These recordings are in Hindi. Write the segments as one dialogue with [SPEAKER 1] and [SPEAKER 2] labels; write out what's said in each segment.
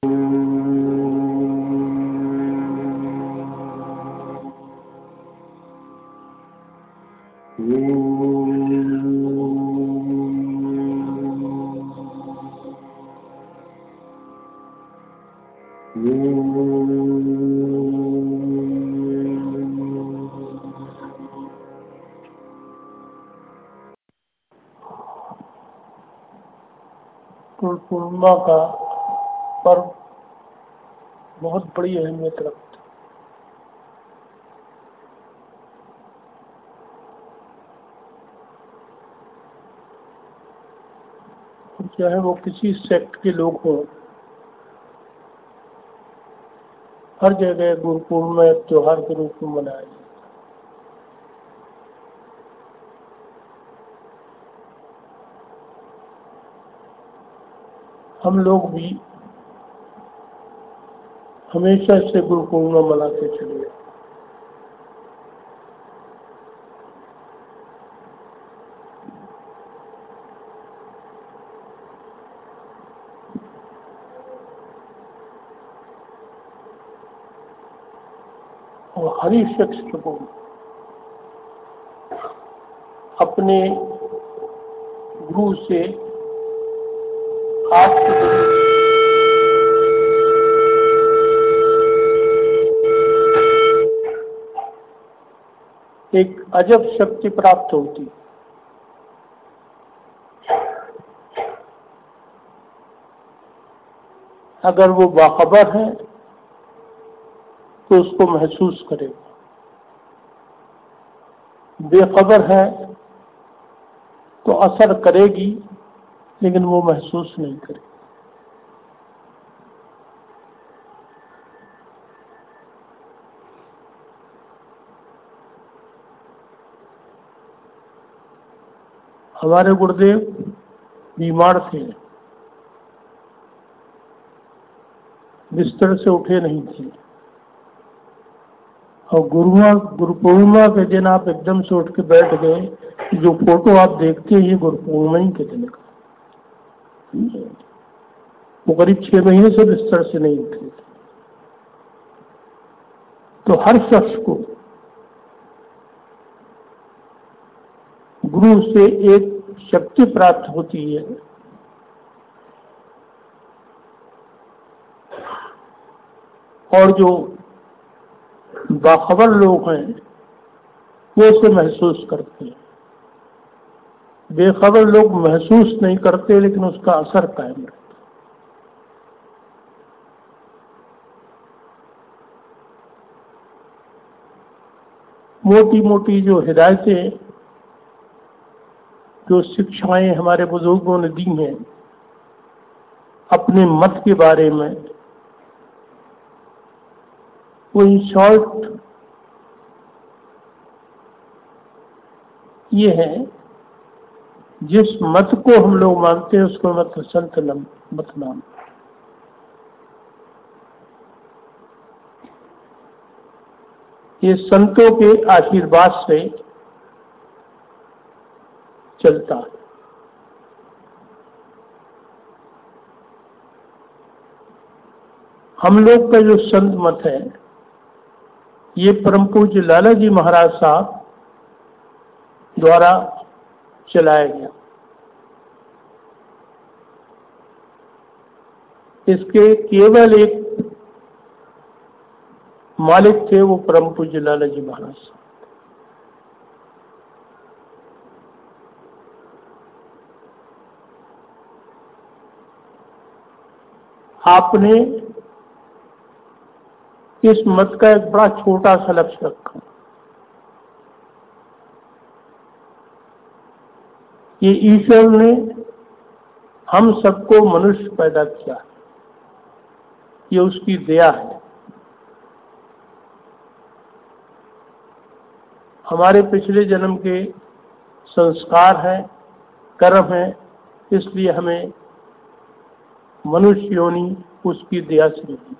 [SPEAKER 1] गुरु पूर्णिमा का पर्व बहुत बड़ी अहमियत रखता है। चाहे वो किसी सेक्ट के लोग हों, हर जगह गुरु पूर्णिमा एक त्योहार के रूप में मनाया जाता है। हम लोग भी हमेशा से गुरु पूर्णिमा मनाते चले गए। और हर ही शख्स को अपने गुरु से हाथ एक अजब शक्ति प्राप्त होती। अगर वो बाखबर है तो उसको महसूस करेगा, बेखबर है तो असर करेगी लेकिन वो महसूस नहीं करेगी। हमारे गुरुदेव बीमार थे, बिस्तर से उठे नहीं थे, और गुरु पूर्णिमा के दिन आप एकदम से उठ के बैठ गए। जो फोटो आप देखते हैं ये गुरु पूर्णिमा ही के दिन का। वो करीब 6 महीने से बिस्तर से नहीं उठे थे। तो हर शख्स को गुरु से एक शक्ति प्राप्त होती है, और जो बाखबर लोग हैं वो उसे महसूस करते हैं। बेखबर लोग महसूस नहीं करते लेकिन उसका असर कायम रहता है। मोटी मोटी जो हिदायतें, जो शिक्षाएं हमारे बुजुर्गों ने दी हैं अपने मत के बारे में, वो इन शॉर्ट ये है, जिस मत को हम लोग मानते हैं उसको मत संत मत नाम। ये संतों के आशीर्वाद से चलता है। हम लोग का जो संत मत है ये परम पूज्य लाला जी महाराज साहब द्वारा चलाया गया। इसके केवल एक मालिक थे, वो परम पूज्य लाला जी महाराज साहब। आपने इस मत का एक बड़ा छोटा सा लक्ष्य रखा। ये ईश्वर ने हम सबको मनुष्य पैदा किया, ये उसकी दया है। हमारे पिछले जन्म के संस्कार हैं, कर्म है, इसलिए हमें मनुष्य योनि उसकी दया से मिली।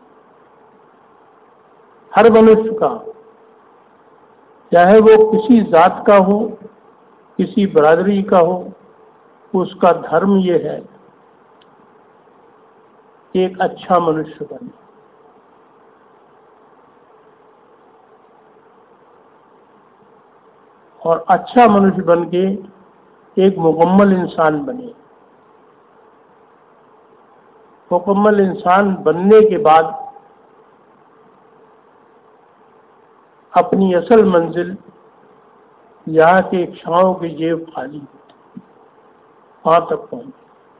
[SPEAKER 1] हर मनुष्य का, चाहे वो किसी जात का हो, किसी बरादरी का हो, उसका धर्म ये है एक अच्छा मनुष्य बने। और अच्छा मनुष्य बन के एक मुकम्मल इंसान बने। मुकम्मल इंसान बनने के बाद अपनी असल मंजिल, यहाँ की इच्छाओं की जेब खाली होती, वहां तक पहुंचे।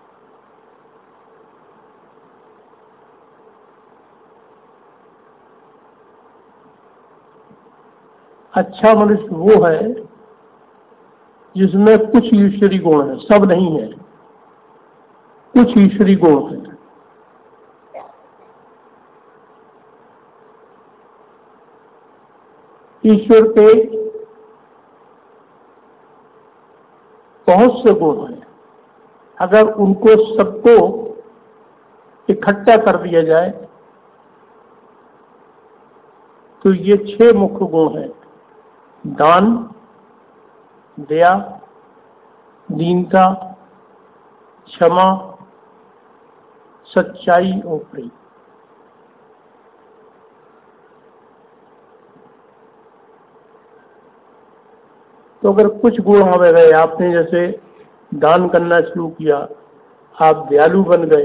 [SPEAKER 1] अच्छा मनुष्य वो है जिसमें कुछ ईश्वरी गुण है, सब नहीं है, कुछ ईश्वरी गुण है। ईश्वर के बहुत से गुण हैं, अगर उनको सबको इकट्ठा कर दिया जाए तो ये 6 मुख्य गुण हैं: दान, दया, दीनता, क्षमा, सच्चाई और प्रेम। तो अगर कुछ गुण आ गए, आपने जैसे दान करना शुरू किया, आप दयालु बन गए,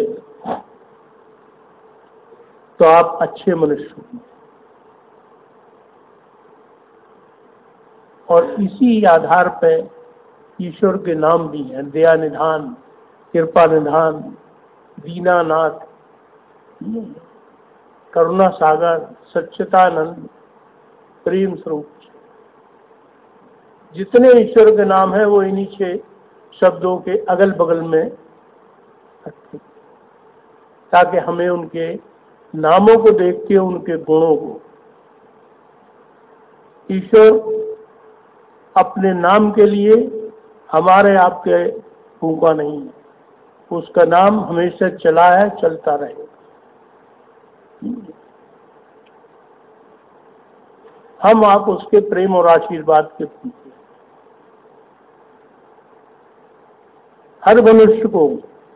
[SPEAKER 1] तो आप अच्छे मनुष्य होंगे। और इसी आधार पर ईश्वर के नाम भी हैं: दया निधान, कृपा निधान, दीनानाथ, करुणा सागर, सच्चिदानंद, प्रेम स्वरूप। जितने ईश्वर के नाम है वो इन्हीं 6 शब्दों के अगल बगल में रखें, ताकि हमें उनके नामों को देख के उनके गुणों को, ईश्वर अपने नाम के लिए हमारे आपके भूखा नहीं है, उसका नाम हमेशा चला है, चलता रहेगा। हम आप उसके प्रेम और आशीर्वाद के भूखे। हर मनुष्य को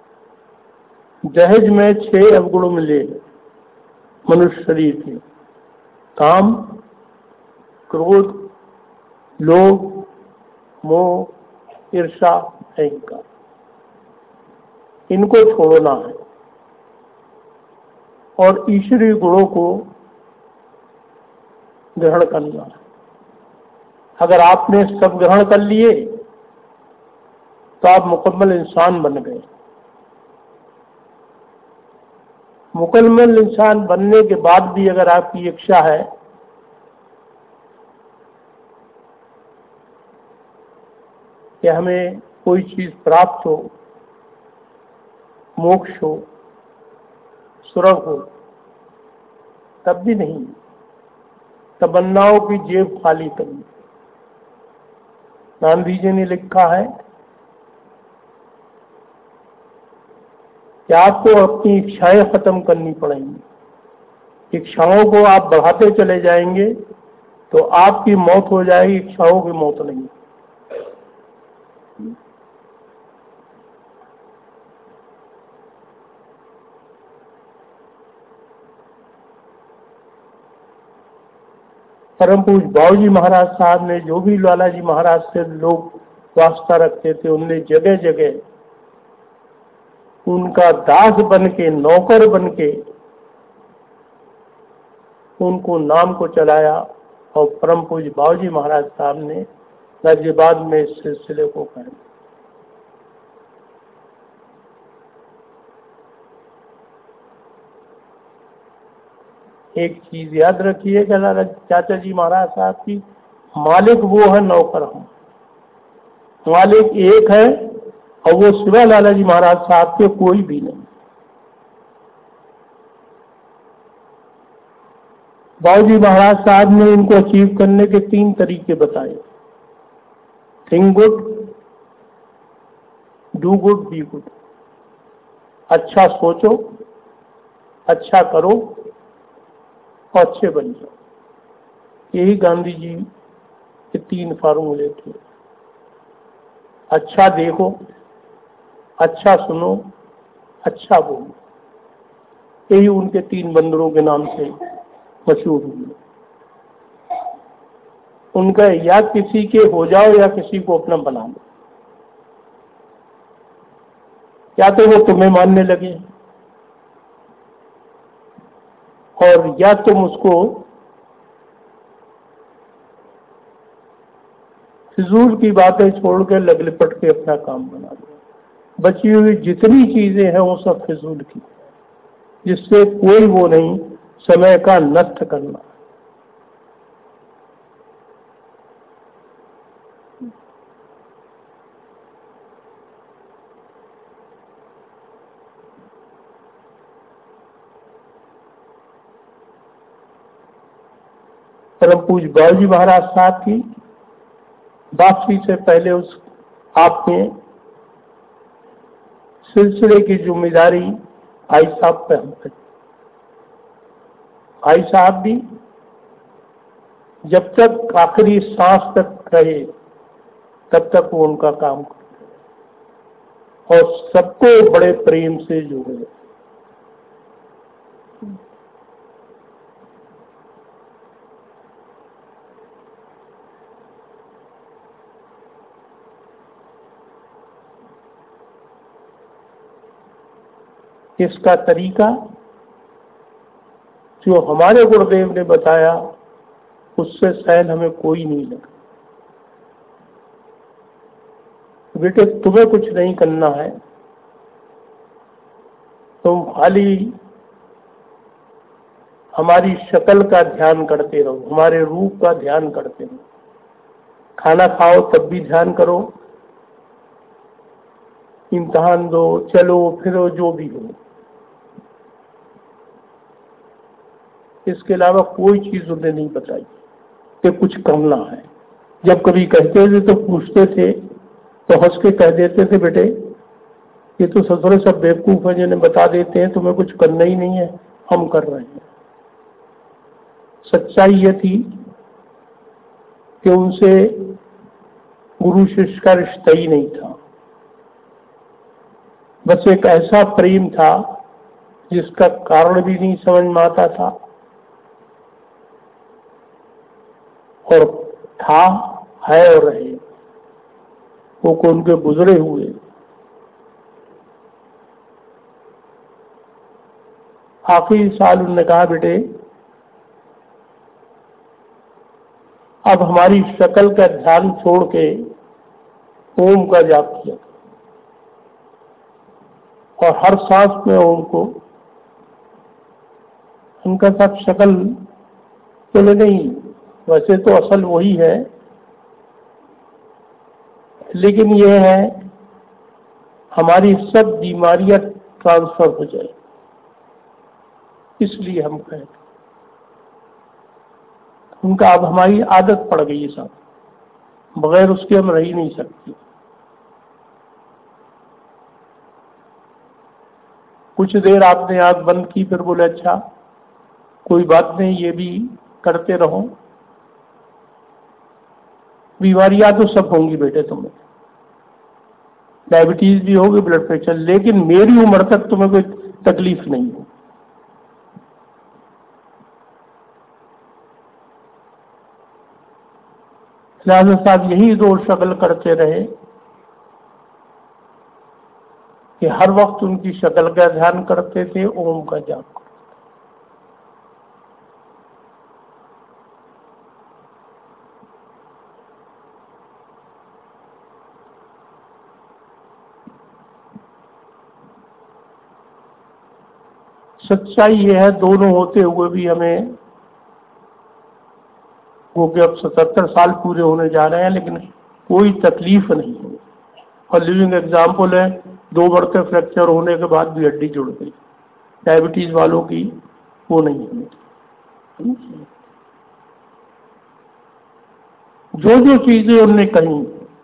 [SPEAKER 1] दहेज में 6 अवगुण मिले मनुष्य शरीर के: काम, क्रोध, लोभ, मोह, ईर्ष्या, अहंकार। इनको छोड़ना है और ईश्वरीय गुणों को ग्रहण करना है। अगर आपने सब ग्रहण कर लिए तो आप मुकम्मल इंसान बन गए। मुकम्मल इंसान बनने के बाद भी अगर आपकी इच्छा है कि हमें कोई चीज प्राप्त हो, मोक्ष हो, स्वर्ग हो, तब भी नहीं, तमन्नाओं की जेब खाली करनी। गांधी जी ने लिखा है कि आपको अपनी इच्छाएं खत्म करनी पड़ेंगी। इच्छाओं को आप बढ़ाते चले जाएंगे तो आपकी मौत हो जाएगी, इच्छाओं की मौत नहीं। परम पूज्य बाबूजी महाराज साहब ने, जो भी लाला जी महाराज से लोग वास्ता रखते थे, उनने जगह जगह उनका दास बन के, नौकर बन के उनको नाम को चलाया। और परम पूज्य बाबूजी महाराज साहब ने गाजियाबाद में इस सिलसिले को कायम। एक चीज याद रखिए कि चाचा जी महाराज साहब की, मालिक वो है, नौकर हम। मालिक एक है और वो सिवा लाला जी महाराज साहब के कोई भी नहीं। बाबूजी महाराज साहब ने इनको अचीव करने के 3 तरीके बताए: think good, do good, be good. अच्छा सोचो, अच्छा करो और अच्छे बन जाओ। यही गांधी जी के 3 फार्मूले थे। अच्छा देखो, अच्छा सुनो, अच्छा बोलो। यही उनके 3 बंदरों के नाम से मशहूर हुए। उनका या किसी के हो जाओ या किसी को अपना बना लो, या तो वो तुम्हें मानने लगे और या तुम उसको फिजूल की बातें छोड़ के लग लिपट के अपना काम बना लो। बची हुई जितनी चीजें हैं वो सब फिजूल की, जिससे कोई वो नहीं समय का नष्ट करना। परम पूज्य बाबूजी महाराज साहब की वापसी से पहले उस आपने सिलसिले की जिम्मेदारी भाई साहब पे हम करें। भाई साहब भी जब तक आखिरी सांस तक रहे तब तक वो उनका काम करे और सबको बड़े प्रेम से जोड़े। इसका तरीका जो हमारे गुरुदेव ने बताया उससे शायद हमें कोई नहीं लगा। बेटे तुम्हें कुछ नहीं करना है, तुम खाली हमारी शक्ल का ध्यान करते रहो, हमारे रूप का ध्यान करते रहो। खाना खाओ तब भी ध्यान करो, इम्तिहान दो, चलो फिरो, जो भी हो। इसके अलावा कोई चीज उन्हें नहीं बताई कि कुछ करना है। जब कभी कहते थे तो पूछते थे तो हंस के कह देते थे, बेटे ये तो ससुर सब बेवकूफ है जिन्हें बता देते हैं तुम्हें कुछ करना ही नहीं है, हम कर रहे हैं। सच्चाई ये थी कि उनसे गुरु शिष्य का रिश्ता ही नहीं था, बस एक ऐसा प्रेम था जिसका कारण भी नहीं समझ में आता था और था, है और रहे वो को उनके गुजरे हुए। आखिरी साल उन्होंने कहा, बेटे अब हमारी शक्ल का ध्यान छोड़ के ओम का जाप किया और हर सांस में ओम को। उनका साथ शक्ल बोले नहीं, वैसे तो असल वही है, लेकिन ये है हमारी सब बीमारियां ट्रांसफर हो जाए, इसलिए हम कहते। उनका अब हमारी आदत पड़ गई है साहब, बगैर उसके हम रह ही नहीं सकते। कुछ देर आपने आंख बंद की, फिर बोले अच्छा कोई बात नहीं, ये भी करते रहो। बीमारियां तो सब होंगी बेटे तुम्हें, डायबिटीज भी होगी, ब्लड प्रेशर, लेकिन मेरी उम्र तक तुम्हें कोई तकलीफ नहीं हो। राजा साहब यही दो शक्ल करते रहे कि हर वक्त उनकी शक्ल का ध्यान करते थे, ओम का जाप करते। सच्चाई यह है दोनों होते हुए भी हमें वो कि अब 77 साल पूरे होने जा रहे हैं लेकिन कोई तकलीफ नहीं है। और लिविंग एग्जाम्पल है, 2 बढ़ते फ्रैक्चर होने के बाद भी हड्डी जुड़ गई। डायबिटीज वालों की वो नहीं है। जो जो चीजें उन्होंने कही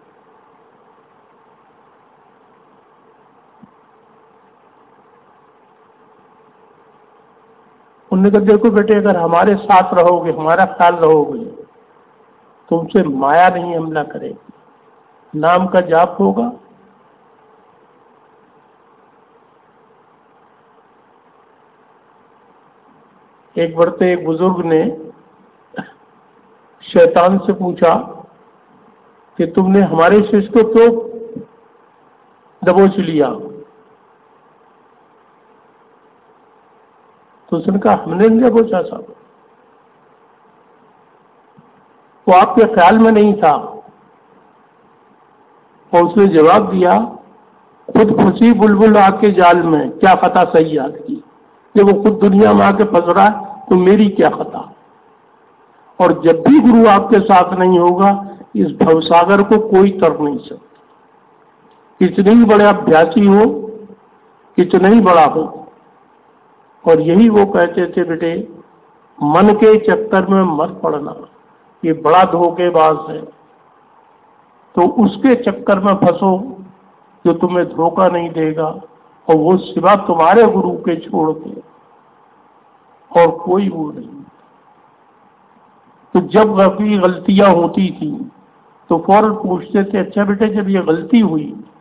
[SPEAKER 1] उन्होंने कहा, देखो बेटे अगर हमारे साथ रहोगे, हमारा ख्याल रहोगे, तुमसे माया नहीं हमला करेगी, नाम का जाप होगा, एक बढ़ते एक बुजुर्ग ने शैतान से पूछा कि तुमने हमारे शिष्य को क्यों दबोच लिया? तो उसने कहा हमने नहीं दबोचा साहब, वो आपके ख्याल में नहीं था। और उसने जवाब दिया, खुद फंसी बुलबुल आके जाल में, क्या खता सही याद की। जब वो खुद दुनिया में आके फंस रहा है तो मेरी क्या खता। और जब भी गुरु आपके साथ नहीं होगा, इस भवसागर को कोई तर नहीं सकता। कितने ही बड़े अभ्यासी हो, कितना ही बड़ा हो। और यही वो कहते थे, बेटे मन के चक्कर में मत पड़ना, ये बड़ा धोखेबाज है। तो उसके चक्कर में फंसो जो तुम्हें धोखा नहीं देगा, और वो सिवा तुम्हारे गुरु के छोड़ के और कोई वो नहीं। तो जब कभी गलतियां होती थी तो फौरन पूछते थे, अच्छा बेटे जब ये गलती हुई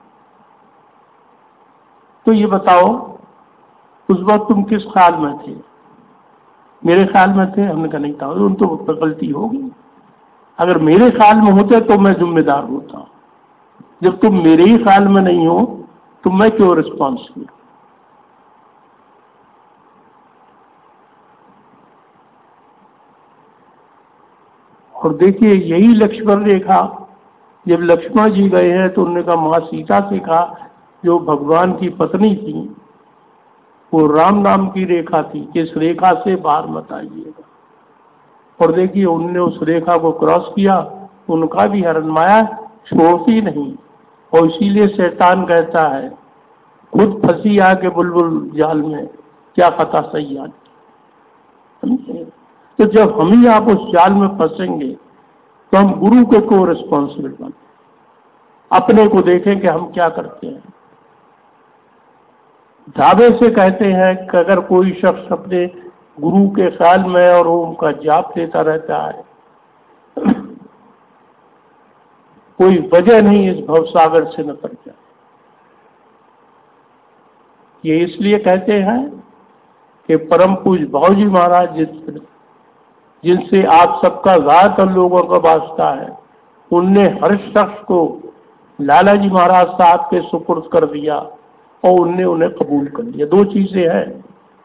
[SPEAKER 1] तो ये बताओ उस वक्त तुम किस ख्याल में थे? मेरे ख्याल में थे। हमने कहा नहीं था, उन तो गलती होगी। अगर मेरे ख्याल में होते तो मैं जिम्मेदार होता। जब तुम मेरे ही ख्याल में नहीं हो तो मैं क्यों रिस्पॉन्सिबल? और देखिए यही लक्ष्मण रेखा, जब लक्ष्मण जी गए हैं तो उन्होंने कहा, मां सीता से कहा, जो भगवान की पत्नी थी वो राम नाम की रेखा थी कि इस रेखा से बाहर मत आइएगा। और देखिए उनने उस रेखा को क्रॉस किया, उनका भी हरण माया छोड़ती नहीं। और इसीलिए शैतान कहता है, खुद फंसी आके बुलबुल जाल में, क्या पता सही याद। तो जब हम ही आप उस जाल में फंसेंगे तो हम गुरु के को रिस्पॉन्सिबल बने, अपने को देखें कि हम क्या करते हैं। दावे से कहते हैं कि अगर कोई शख्स अपने गुरु के ख्याल में और उनका जाप लेता रहता है, कोई वजह नहीं इस भवसागर से न कर जाए। ये इसलिए कहते हैं कि परम पूज्य बाबूजी महाराज जिनसे आप सबका ज्यादातर लोगों का वास्ता है, उनने हर शख्स को लाला जी महाराज साहब के सुपुर्द कर दिया और उनने उन्हें कबूल कर लिया। दो चीजें हैं।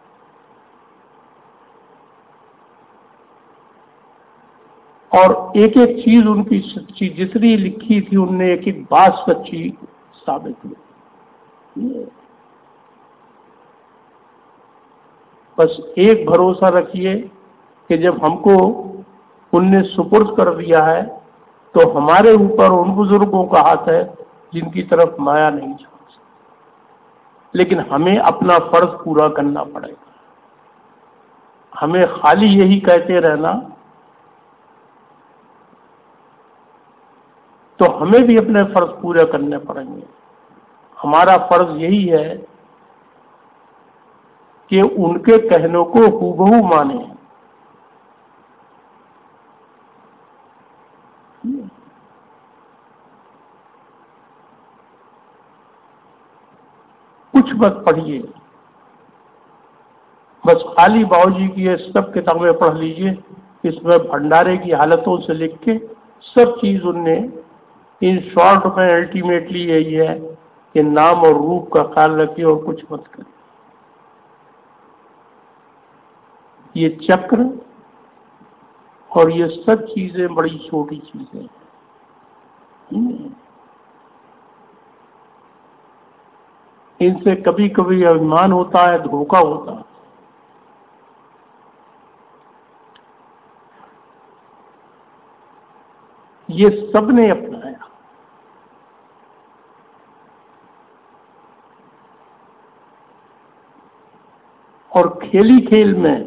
[SPEAKER 1] और एक एक चीज उनकी सच्ची, जितनी लिखी थी उनने एक एक बात सच्ची साबित हुई। बस एक भरोसा रखिए कि जब हमको उनने सुपुर्द कर दिया है तो हमारे ऊपर उन बुजुर्गों का हाथ है जिनकी तरफ माया नहीं जा सकती। लेकिन हमें अपना फर्ज पूरा करना पड़ेगा। हमें खाली यही कहते रहना, तो हमें भी अपने फर्ज पूरे करने पड़ेंगे। हमारा फर्ज यही है कि उनके कहनों को हूबहू माने। कुछ मत पढ़िए, बस खाली बाबूजी की ये सब किताबें पढ़ लीजिए। इसमें भंडारे की हालतों से लिख के सब चीज उनने, इन शॉर्ट में अल्टीमेटली यही है कि नाम और रूप का ख्याल रखिए और कुछ मत करिए। ये चक्र और ये सब चीजें बड़ी छोटी चीजें हैं। इनसे कभी कभी अभिमान होता है, धोखा होता है। ये सबने अपनाया। और खेली खेल में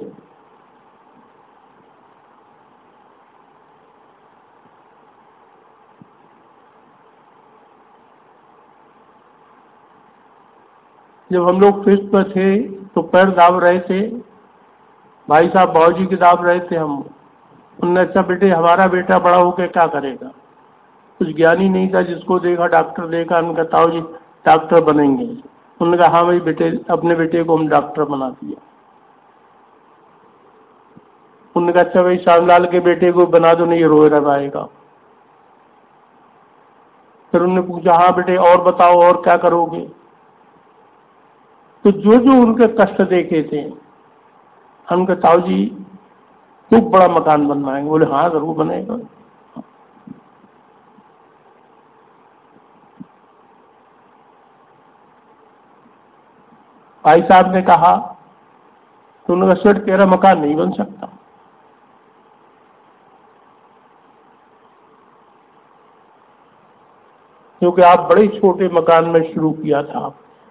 [SPEAKER 1] जब हम लोग फिफ्थ में थे तो पैर दाब रहे थे, भाई साहब बाबूजी के दाब रहे थे। हम उनने, अच्छा बेटे हमारा बेटा बड़ा होकर क्या करेगा? कुछ ज्ञान ही नहीं था, जिसको देखा डॉक्टर देखा, उनका ताऊ जी डॉक्टर बनेंगे। उन्होंने कहा हाँ भाई बेटे, अपने बेटे को हम डॉक्टर बना दिया। उन्होंने कहा अच्छा भाई श्यामलाल के बेटे को बना दो, नहीं रोए रवाएगा। फिर उन्होंने पूछा हाँ बेटे और बताओ और क्या करोगे। तो जो जो उनके कष्ट देखे थे, हम कहा ताऊ जी खूब बड़ा मकान बनवाएंगे। बोले हाँ जरूर बनेगा। भाई साहब ने कहा, तो उन्होंने कहा सेठ तेरा मकान नहीं बन सकता, क्योंकि आप बड़े छोटे मकान में शुरू किया था।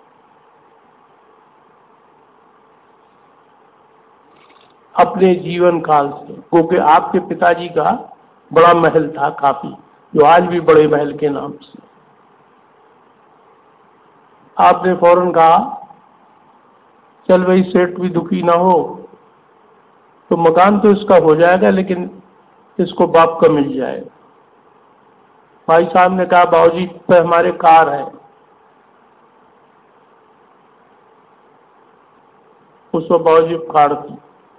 [SPEAKER 1] अपने जीवन काल से, क्योंकि आपके पिताजी का बड़ा महल था काफी, जो आज भी बड़े महल के नाम से। आपने फौरन कहा चल भाई सेठ भी दुखी ना हो, तो मकान तो इसका हो जाएगा लेकिन इसको बाप का मिल जाएगा। भाई साहब ने कहा बाबूजी पे हमारे कार है। उस वक्त बाबूजी कार थी।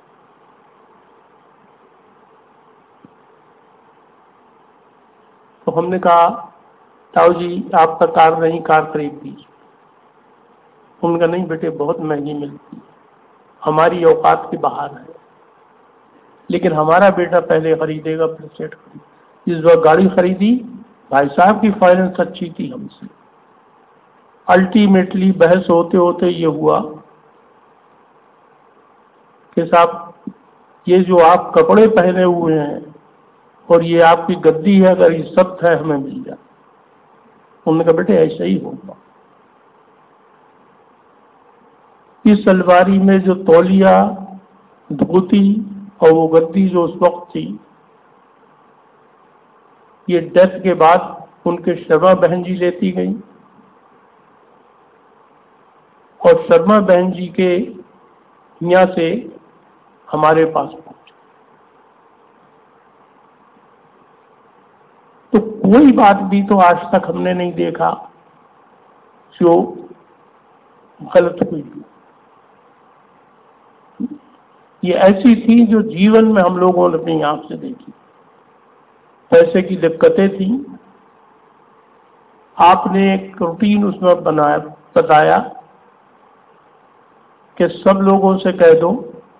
[SPEAKER 1] तो हमने कहा ताऊ जी आपका कार नहीं, कार खरीद दीजिए। उनका नहीं बेटे बहुत महंगी मिलती है, हमारी औकात के बाहर है, लेकिन हमारा बेटा पहले खरीदेगा फिर सेठ खरीद। इस वक्त गाड़ी खरीदी। भाई साहब की फाइनेंस अच्छी थी हमसे। अल्टीमेटली बहस होते होते ये हुआ कि साहब ये जो आप कपड़े पहने हुए हैं और ये आपकी गद्दी है, अगर ये सब है हमें मिल जाए। उन्होंने कहा बेटे ऐसा ही होगा। इस अलमारी में जो तौलिया, धोती और वो गद्दी जो उस वक्त थी, ये डेथ के बाद उनके शर्मा बहन जी लेती गई और शर्मा बहन जी के यहाँ से हमारे पास पहुंचे। तो कोई बात भी तो आज तक हमने नहीं देखा जो गलत हुई। ये ऐसी थी जो जीवन में हम लोगों ने अपनी आंख से देखी। पैसे की दिक्कतें थी। आपने एक रूटीन उसमें बनाया, बताया कि सब लोगों से कह दो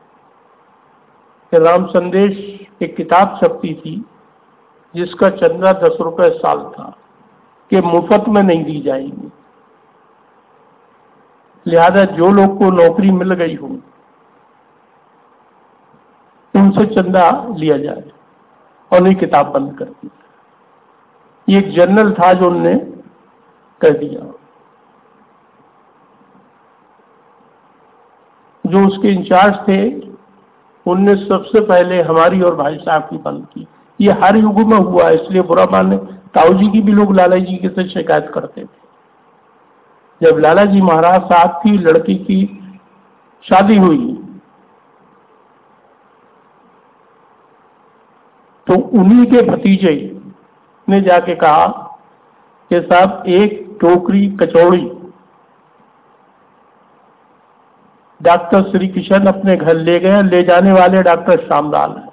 [SPEAKER 1] कि राम संदेश एक किताब छपती थी जिसका चंदा 10 रुपए साल था, कि मुफ्त में नहीं दी जाएगी। लिहाजा जो लोग को नौकरी मिल गई हो उनसे चंदा लिया जाए, और नहीं किताब बंद कर दी। ये एक जर्नल था जो उनने कर दिया। जो उसके इंचार्ज थे उनने सबसे पहले हमारी और भाई साहब की बंद की। ये हर युग में हुआ है, इसलिए बुरा माने। ताऊ जी की भी लोग लाला जी के से शिकायत करते थे। जब लाला जी महाराज साहब की लड़की की शादी हुई तो उन्हीं के भतीजे ने जाके कहा कि साहब एक टोकरी कचौड़ी डॉक्टर श्री किशन अपने घर ले गए, ले जाने वाले डॉक्टर श्यामलाल हैं।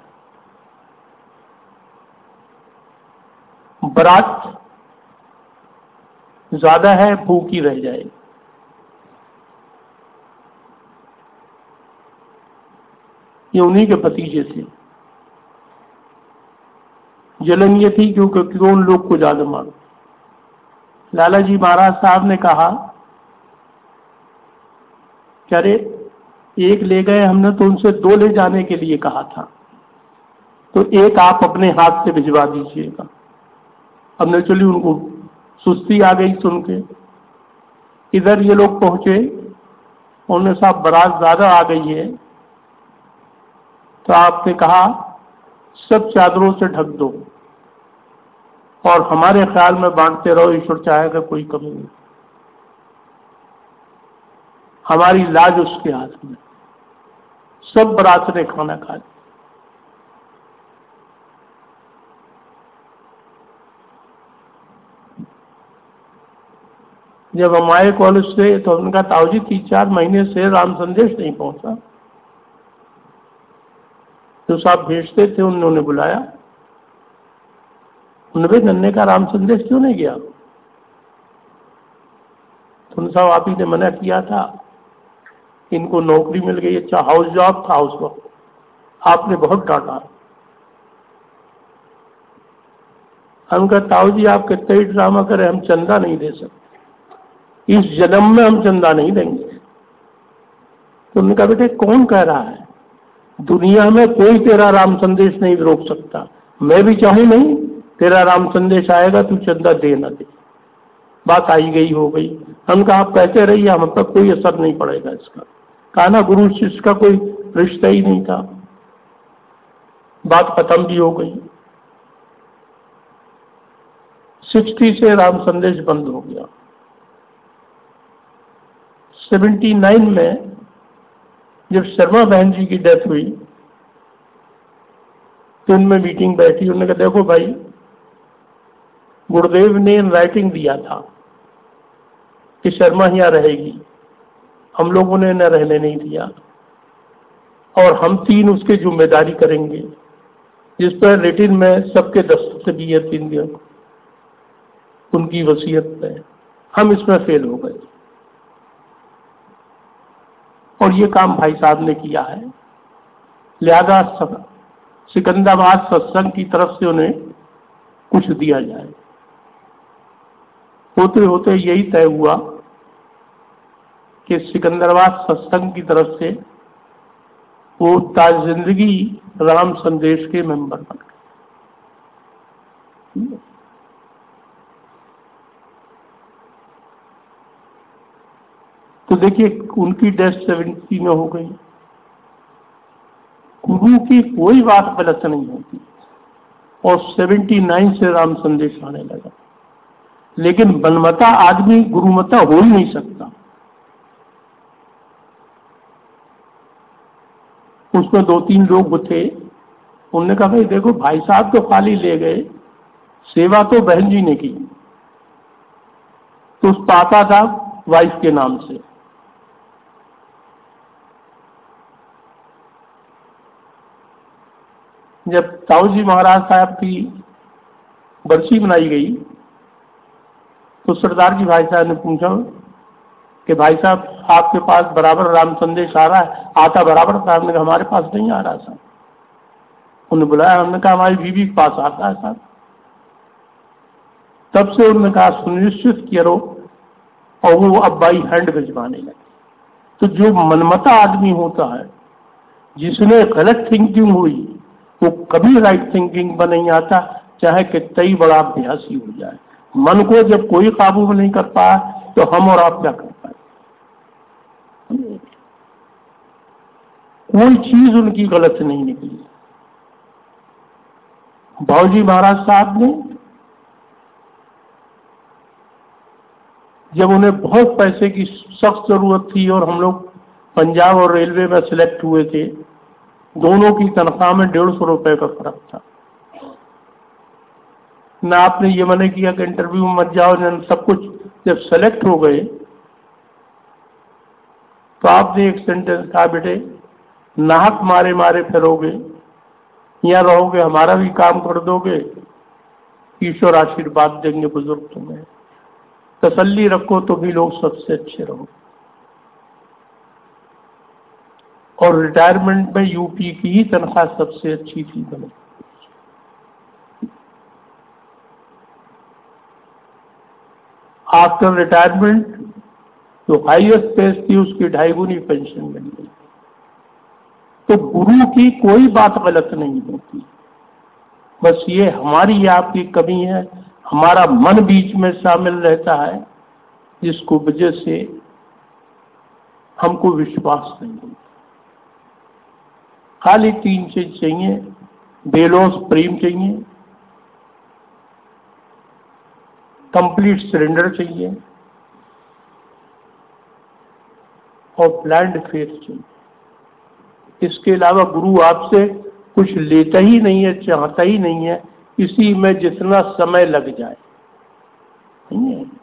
[SPEAKER 1] बारात ज्यादा है, भूखी रह जाएगी। ये उन्हीं के भतीजे थे। जलन ये थी क्योंकि उन लोग को ज्यादा मारो। लाला जी महाराज साहब ने कहा कि अरे एक ले गए, हमने तो उनसे 2 ले जाने के लिए कहा था, तो एक आप अपने हाथ से भिजवा दीजिएगा। अब नेचुरली उनको सुस्ती आ गई सुन के। इधर ये लोग पहुंचे, उन्होंने साहब बारात ज्यादा आ गई है, तो आपने कहा सब चादरों से ढक दो और हमारे ख्याल में बांटते रहो, ईश्वर चाहेगा कोई कमी नहीं। हमारी लाज उसके हाथ में। सब बारात ने खाना खाया। जब हम आए कॉलेज से तो उनका ताऊ जी 3-4 महीने से राम संदेश नहीं पहुंचा। जो साहब भेजते थे उन्होंने बुलाया, उन्होंने नन्हे का राम संदेश क्यों नहीं गया? तुम साहब आप ही ने मना किया था, इनको नौकरी मिल गई, अच्छा हाउस जॉब था, हाउस वर्क, आपने बहुत डांटा। हम कहा ताऊ जी आप कितना ही ड्रामा करें, हम चंदा नहीं दे सकते, इस जन्म में हम चंदा नहीं देंगे। तो उन्होंने कहा बेटे कौन कह रहा है, दुनिया में कोई तेरा राम संदेश नहीं रोक सकता, मैं भी चाहूं नहीं, तेरा राम संदेश आएगा, तू चंदा दे ना दे। बात आई गई हो गई। हम कहा आप कहते रहिए, हम पर कोई असर नहीं पड़ेगा इसका। कहा ना गुरु शिष्य का कोई रिश्ता ही नहीं था, बात खत्म भी हो गई। 60 से राम संदेश बंद हो गया। 79 में जब शर्मा बहन जी की डेथ हुई तो उनमें मीटिंग बैठी, उन्होंने कहा देखो भाई, गुरुदेव ने राइटिंग दिया था कि शर्मा यहाँ रहेगी, हम लोगों ने न रहने नहीं दिया, और हम 3 उसकी जिम्मेदारी करेंगे, जिस पर रिटिन में सबके दस्तखत भी है 3 दिन उनकी वसीयत पे। हम इसमें फेल हो गए और ये काम भाई साहब ने किया है, लिहाजा सिकंदराबाद सत्संग की तरफ से उन्हें कुछ दिया जाए। होते होते यही तय हुआ कि सिकंदराबाद सत्संग की तरफ से वो ताज जिंदगी राम संदेश के मेंबर बन गए। तो देखिए उनकी डेथ 70 में हो गई। गुरु की कोई बात गलत नहीं होती, और 79 से राम संदेश आने लगा। लेकिन बनमता आदमी गुरुमता हो ही नहीं सकता। उसमें 2-3 लोग थे, उन्होंने कहा भाई देखो भाई साहब तो खाली ले गए, सेवा तो बहन जी ने की, तो उस पाता था वाइफ के नाम से। जब ताऊ जी महाराज साहब की बरसी मनाई गई तो सरदार जी भाई साहब ने पूछा कि भाई साहब आपके पास बराबर राम संदेश आ रहा है? आता बराबर था। हमने कहा हमारे पास नहीं आ रहा साहब। उन्होंने बुलाया, हमने कहा हमारी बीवी के पास आता है साहब। तब से उन्होंने कहा सुनिश्चित करो, और वो अब बाई हैंड भिजवाने लगे। तो जो मनमता आदमी होता है, जिसने गलत थिंकिंग हुई, वो कभी राइट थिंकिंग पर नहीं आता, चाहे कितना ही बड़ा अभ्यासी हो जाए। मन को जब कोई काबू में नहीं कर पाया तो हम और आप क्या कर पाए? कोई चीज उनकी गलत नहीं निकली। बाबूजी महाराज साहब ने जब उन्हें बहुत पैसे की सख्त जरूरत थी और हम लोग पंजाब और रेलवे में सिलेक्ट हुए थे, दोनों की तनख्वाह में 150 रुपए का फर्क था। ना आपने ये मना किया कि इंटरव्यू में मत जाओ, न सब कुछ। जब सेलेक्ट हो गए तो आपने एक सेंटेंस कहा, बेटे नाहक मारे मारे फिरोगे, यहाँ रहोगे हमारा भी काम कर दोगे, ईश्वर आशीर्वाद देंगे बुजुर्ग तुम्हें, तसल्ली रखो तो भी लोग सबसे अच्छे रहो। और रिटायरमेंट में यूपी की ही तनख्वाह सबसे अच्छी थी बने। आफ्टर रिटायरमेंट जो हाईएस्ट पेस थी उसकी 2.5 गुनी पेंशन मिल गई। तो गुरु की कोई बात गलत नहीं होती, बस ये हमारी आपकी कमी है, हमारा मन बीच में शामिल रहता है, जिसको वजह से हमको विश्वास नहीं होता। खाली 3 चीज चाहिए, बेलोस प्रेम चाहिए, कंप्लीट सरेंडर चाहिए, और ब्लाइंड फेथ चाहिए। इसके अलावा गुरु आपसे कुछ लेता ही नहीं है, चाहता ही नहीं है, इसी में जितना समय लग जाए। नहीं है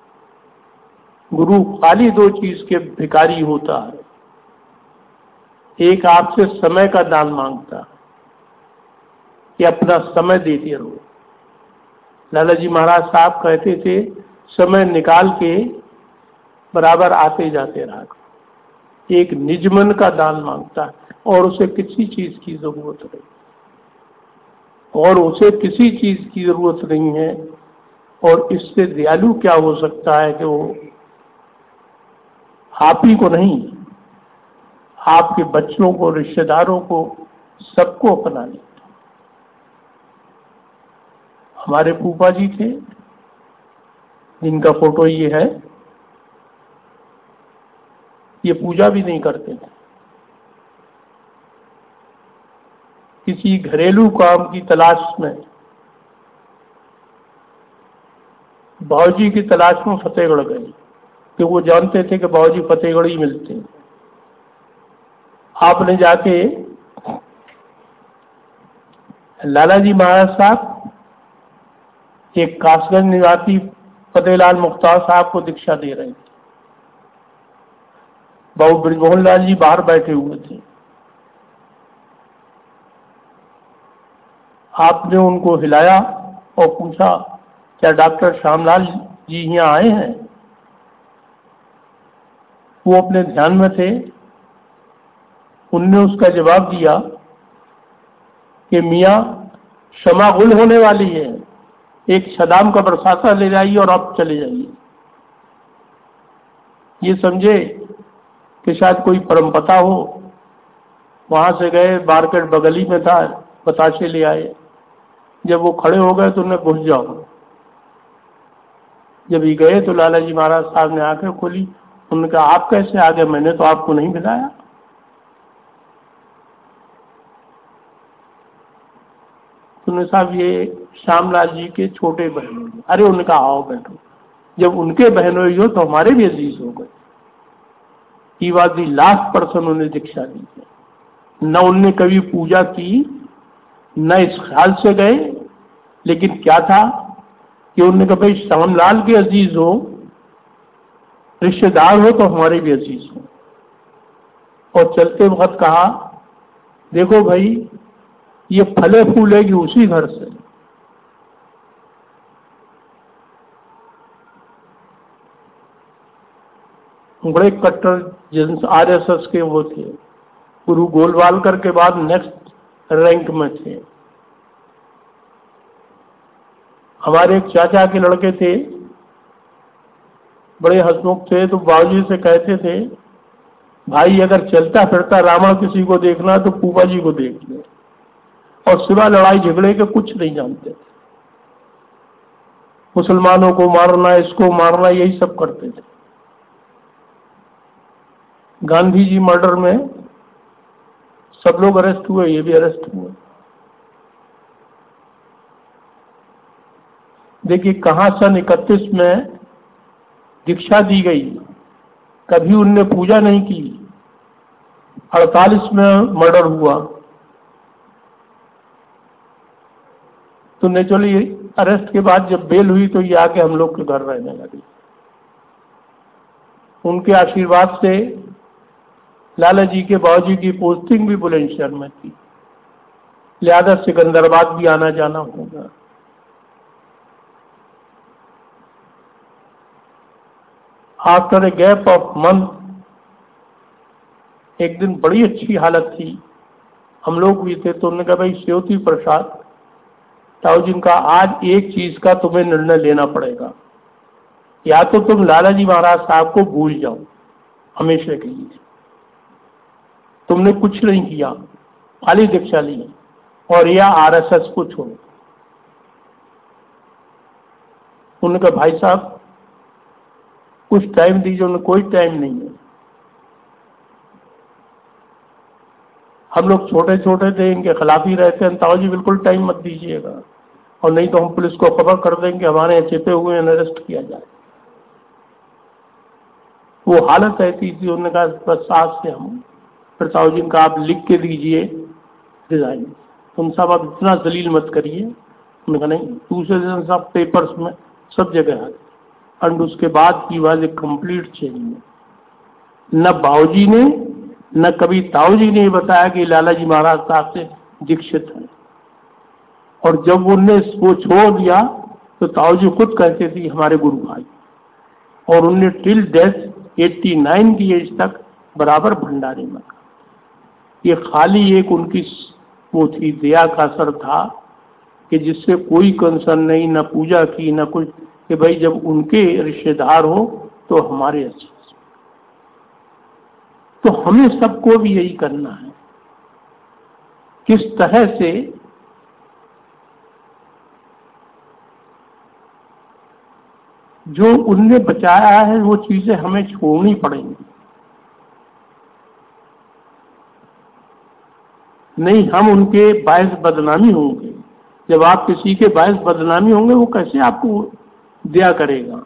[SPEAKER 1] गुरु खाली 2 चीज के भिखारी होता है, एक आपसे समय का दान मांगता कि अपना समय देते रहो। लाला जी महाराज साहब कहते थे समय निकाल के बराबर आते जाते रहा। एक निज मन का दान मांगता है और उसे किसी चीज की जरूरत नहीं, और उसे किसी चीज की जरूरत नहीं है। और इससे दयालु क्या हो सकता है कि वो आप ही को नहीं, आपके बच्चों को, रिश्तेदारों को, सबको अपना लेता। हमारे फूफा जी थे जिनका फोटो ये है, ये पूजा भी नहीं करते थे। किसी घरेलू काम की तलाश में, बाबूजी की तलाश में फतेहगढ़ गए, कि वो जानते थे कि बाबूजी फतेहगढ़ ही मिलते हैं। आपने जाके लाला जी महाराज साहब एक कासगंज निवासी फतेहलाल मुख्तार साहब को दीक्षा दे रहे थे। बाबू ब्रजमोहन लाल जी बाहर बैठे हुए थे। आपने उनको हिलाया और पूछा, क्या डॉक्टर श्यामलाल जी यहाँ आए हैं? वो अपने ध्यान में थे। उनने उसका जवाब दिया कि मियाँ क्षमा गुल होने वाली है, एक सदाम का बरसाता ले जाइए और आप चले जाइए। ये समझे कि शायद कोई परमपता हो। वहां से गए, मार्केट बगली में था, बताशे ले आए। जब वो खड़े हो गए तो उन्हें घुस जाओ। जब ये गए तो लाला जी महाराज साहब ने आंखें खोली। उन्होंने कहा, आप कैसे आ गए? मैंने तो आपको नहीं बुलाया। उन्होंने साहब ये श्यामलाल जी के छोटे बहनोई। अरे उनका आओ बैठो। जब उनके बहनोई हो तो हमारे भी अजीज हो गए। He was the last person उन्हें दीक्षा दी है। न उनने कभी पूजा की, न इस ख्याल से गए, लेकिन क्या था कि उन्होंने कहा, भाई श्यामलाल के अजीज हो, रिश्तेदार हो तो हमारे भी अजीज हो। और चलते वक्त कहा, देखो भाई ये फले फूलेगी उसी घर से। बड़े कट्टर आरएसएस के वो थे। गुरु गोलवालकर के बाद नेक्स्ट रैंक में थे। हमारे एक चाचा के लड़के थे, बड़े हंसमुख थे, तो बाबूजी से कहते थे, भाई अगर चलता फिरता रावण किसी को देखना तो फूफा जी को देख ले। और सिवा लड़ाई झगड़े के कुछ नहीं जानते थे। मुसलमानों को मारना, इसको मारना, यही सब करते थे। गांधी जी मर्डर में सब लोग अरेस्ट हुए, ये भी अरेस्ट हुए। देखिए कहां सन 31 में दीक्षा दी गई, कभी उनने पूजा नहीं की। 48 में मर्डर हुआ तो नेचुरली अरेस्ट के बाद जब बेल हुई तो ये आके हम लोग के घर रहने लगे। उनके आशीर्वाद से लाला जी के बाबूजी की पोस्टिंग भी बुलंदशहर में थी, लिहाजा सिकंदराबाद भी आना जाना होगा। After a gap of month एक दिन बड़ी अच्छी हालत थी, हम लोग भी थे, तो उन्होंने कहा, भाई सेवती प्रसाद ताऊ जी का आज एक चीज का तुम्हें निर्णय लेना पड़ेगा, या तो तुम लाला जी महाराज साहब को भूल जाओ हमेशा के लिए। तुमने कुछ नहीं किया, खाली दीक्षा ली, और या आरएसएस को छोड़ो। उन्होंने कहा, भाई साहब कुछ टाइम दीजिए। उन्हें कोई टाइम नहीं है। हम लोग छोटे छोटे थे, इनके खिलाफ ही रहते हैं। ताऊ जी बिल्कुल टाइम मत दीजिएगा, और नहीं तो हम पुलिस को खबर कर देंगे, हमारे यहाँ छिपे हुए हैं, अरेस्ट किया जाए। वो हालत ऐसी थी। उन्होंने कहा, बस आज से हम, फिर ताऊ जी का आप लिख के दीजिए रिजाइन। तुम सब अब इतना जलील मत करिए। उन्होंने कहा, नहीं। दूसरे दिन सब पेपर्स में सब जगह आ गए। एंड उसके बाद की वाज ए कंप्लीट चेंज। न बाबूजी ने न कभी ताऊ जी ने बताया कि लाला जी महाराज साहब से दीक्षित हैं। और जब उनने वो छोड़ दिया तो ताऊ जी खुद कहते थे हमारे गुरु भाई, और उनने टिल डेथ 89 की एज तक बराबर भंडारे में। ये खाली एक उनकी वो थी, दया का असर था कि जिससे कोई कंसर्न नहीं, न पूजा की न कुछ, कि भाई जब उनके रिश्तेदार हो तो हमारे अच्छे। तो हमें सबको भी यही करना है, किस तरह से जो उनने बचाया है वो चीजें हमें छोड़नी पड़ेंगी। नहीं हम उनके बायस बदनामी होंगे। जब आप किसी के बायस बदनामी होंगे वो कैसे आपको दया करेगा।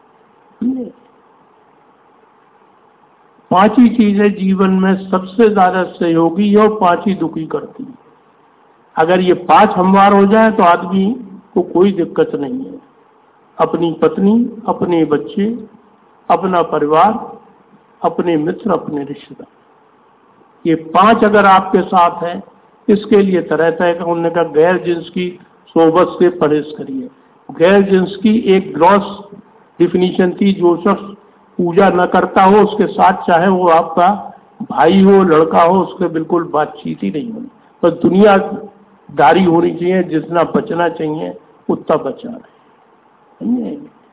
[SPEAKER 1] 5 ही चीजें जीवन में सबसे ज्यादा सहयोगी और 5 ही दुखी करती है। अगर ये 5 हमवार हो जाए तो आदमी को कोई दिक्कत नहीं है। अपनी पत्नी, अपने बच्चे, अपना परिवार, अपने मित्र, अपने रिश्तेदार, ये 5 अगर आपके साथ हैं, इसके लिए तरह तरह का उन्होंने कहा गैर जिन्स की सोबत से परहेज करिए। गैर जिन्स की एक ग्रॉस डिफिनीशन थी, जो शख्स पूजा न करता हो उसके साथ चाहे वो आपका भाई हो, लड़का हो, उसके बिल्कुल बातचीत ही नहीं होनी। बस दुनियादारी होनी चाहिए, जितना बचना चाहिए उतना बचा रहे।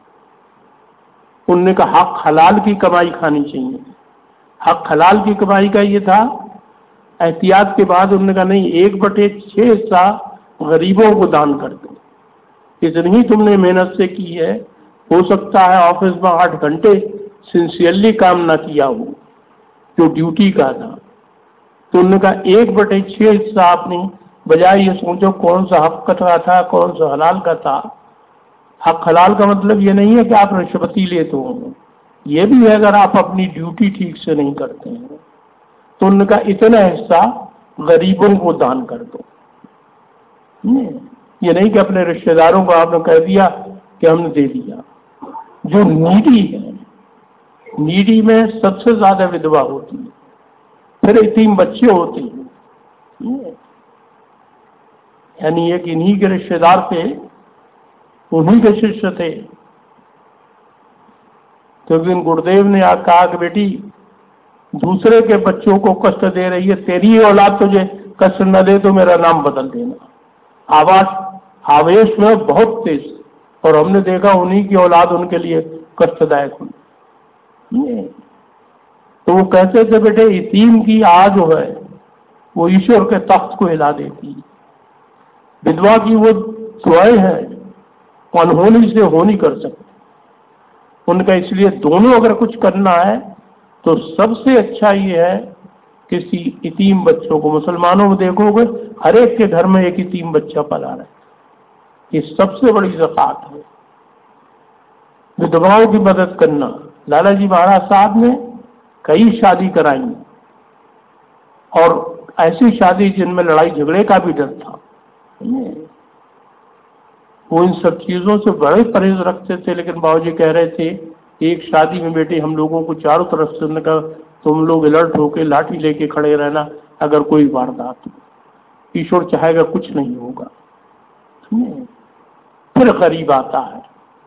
[SPEAKER 1] उनने कहा हक हलाल की कमाई खानी चाहिए। हक हलाल की कमाई का ये था, एहतियात के बाद उन्होंने कहा नहीं 1/6 हिस्सा गरीबों को दान कर दो। इतनी ही तुमने मेहनत से की है, हो सकता है ऑफिस में 8 घंटे सिंसियरली काम ना किया हो जो ड्यूटी का था, तो उन्होंने कहा 1/6 हिस्सा आपने, बजाय ये सोचो कौन सा हक कट रहा था कौन सा हलाल का था। हक हलाल का मतलब ये नहीं है कि आप रिश्वती लेते हो, ये भी है अगर आप अपनी ड्यूटी ठीक से नहीं करते हैं तो उनका इतना हिस्सा गरीबों को दान कर दो। ये नहीं कि अपने रिश्तेदारों को आपने कह दिया कि हमने दे दिया। जो नीडी है, नीडी में सबसे ज्यादा विधवा होती है, फिर 3 बच्चे होते हैं। यानी एक इन्हीं के रिश्तेदार थे, उन्हीं के शिष्य थे। तो एक दिन गुरुदेव ने कहा कि बेटी दूसरे के बच्चों को कष्ट दे रही है, तेरी ही औलाद तुझे कष्ट न दे तो मेरा नाम बदल देना। आवाज आवेश में बहुत तेज, और हमने देखा उन्हीं की औलाद उनके लिए कष्टदायक हुई। तो वो कहते थे बेटे यतीम की आह जो है वो ईश्वर के तख्त को हिला देती है, विधवा की वो दुआएं हैं अनहोनी से हो नहीं कर सकती उनका। इसलिए दोनों अगर कुछ करना है तो सबसे अच्छा ये है किसी यतीम बच्चों को। मुसलमानों में देखोगे हर एक के घर में एक यतीम बच्चा पला रहा है, ये सबसे बड़ी ज़कात है। विधवाओं की मदद करना, लाला जी महाराज साहब ने कई शादी कराई, और ऐसी शादी जिनमें लड़ाई झगड़े का भी डर था। वो इन सब चीजों से बड़े परहेज रखते थे। लेकिन बाबूजी कह रहे थे एक शादी में बेटे हम लोगों को चारों तरफ से उन्होंने कहा तुम लोग अलर्ट होके लाठी लेके खड़े रहना, अगर कोई वारदात हो, ईश्वर चाहेगा कुछ नहीं होगा। फिर गरीब आता है,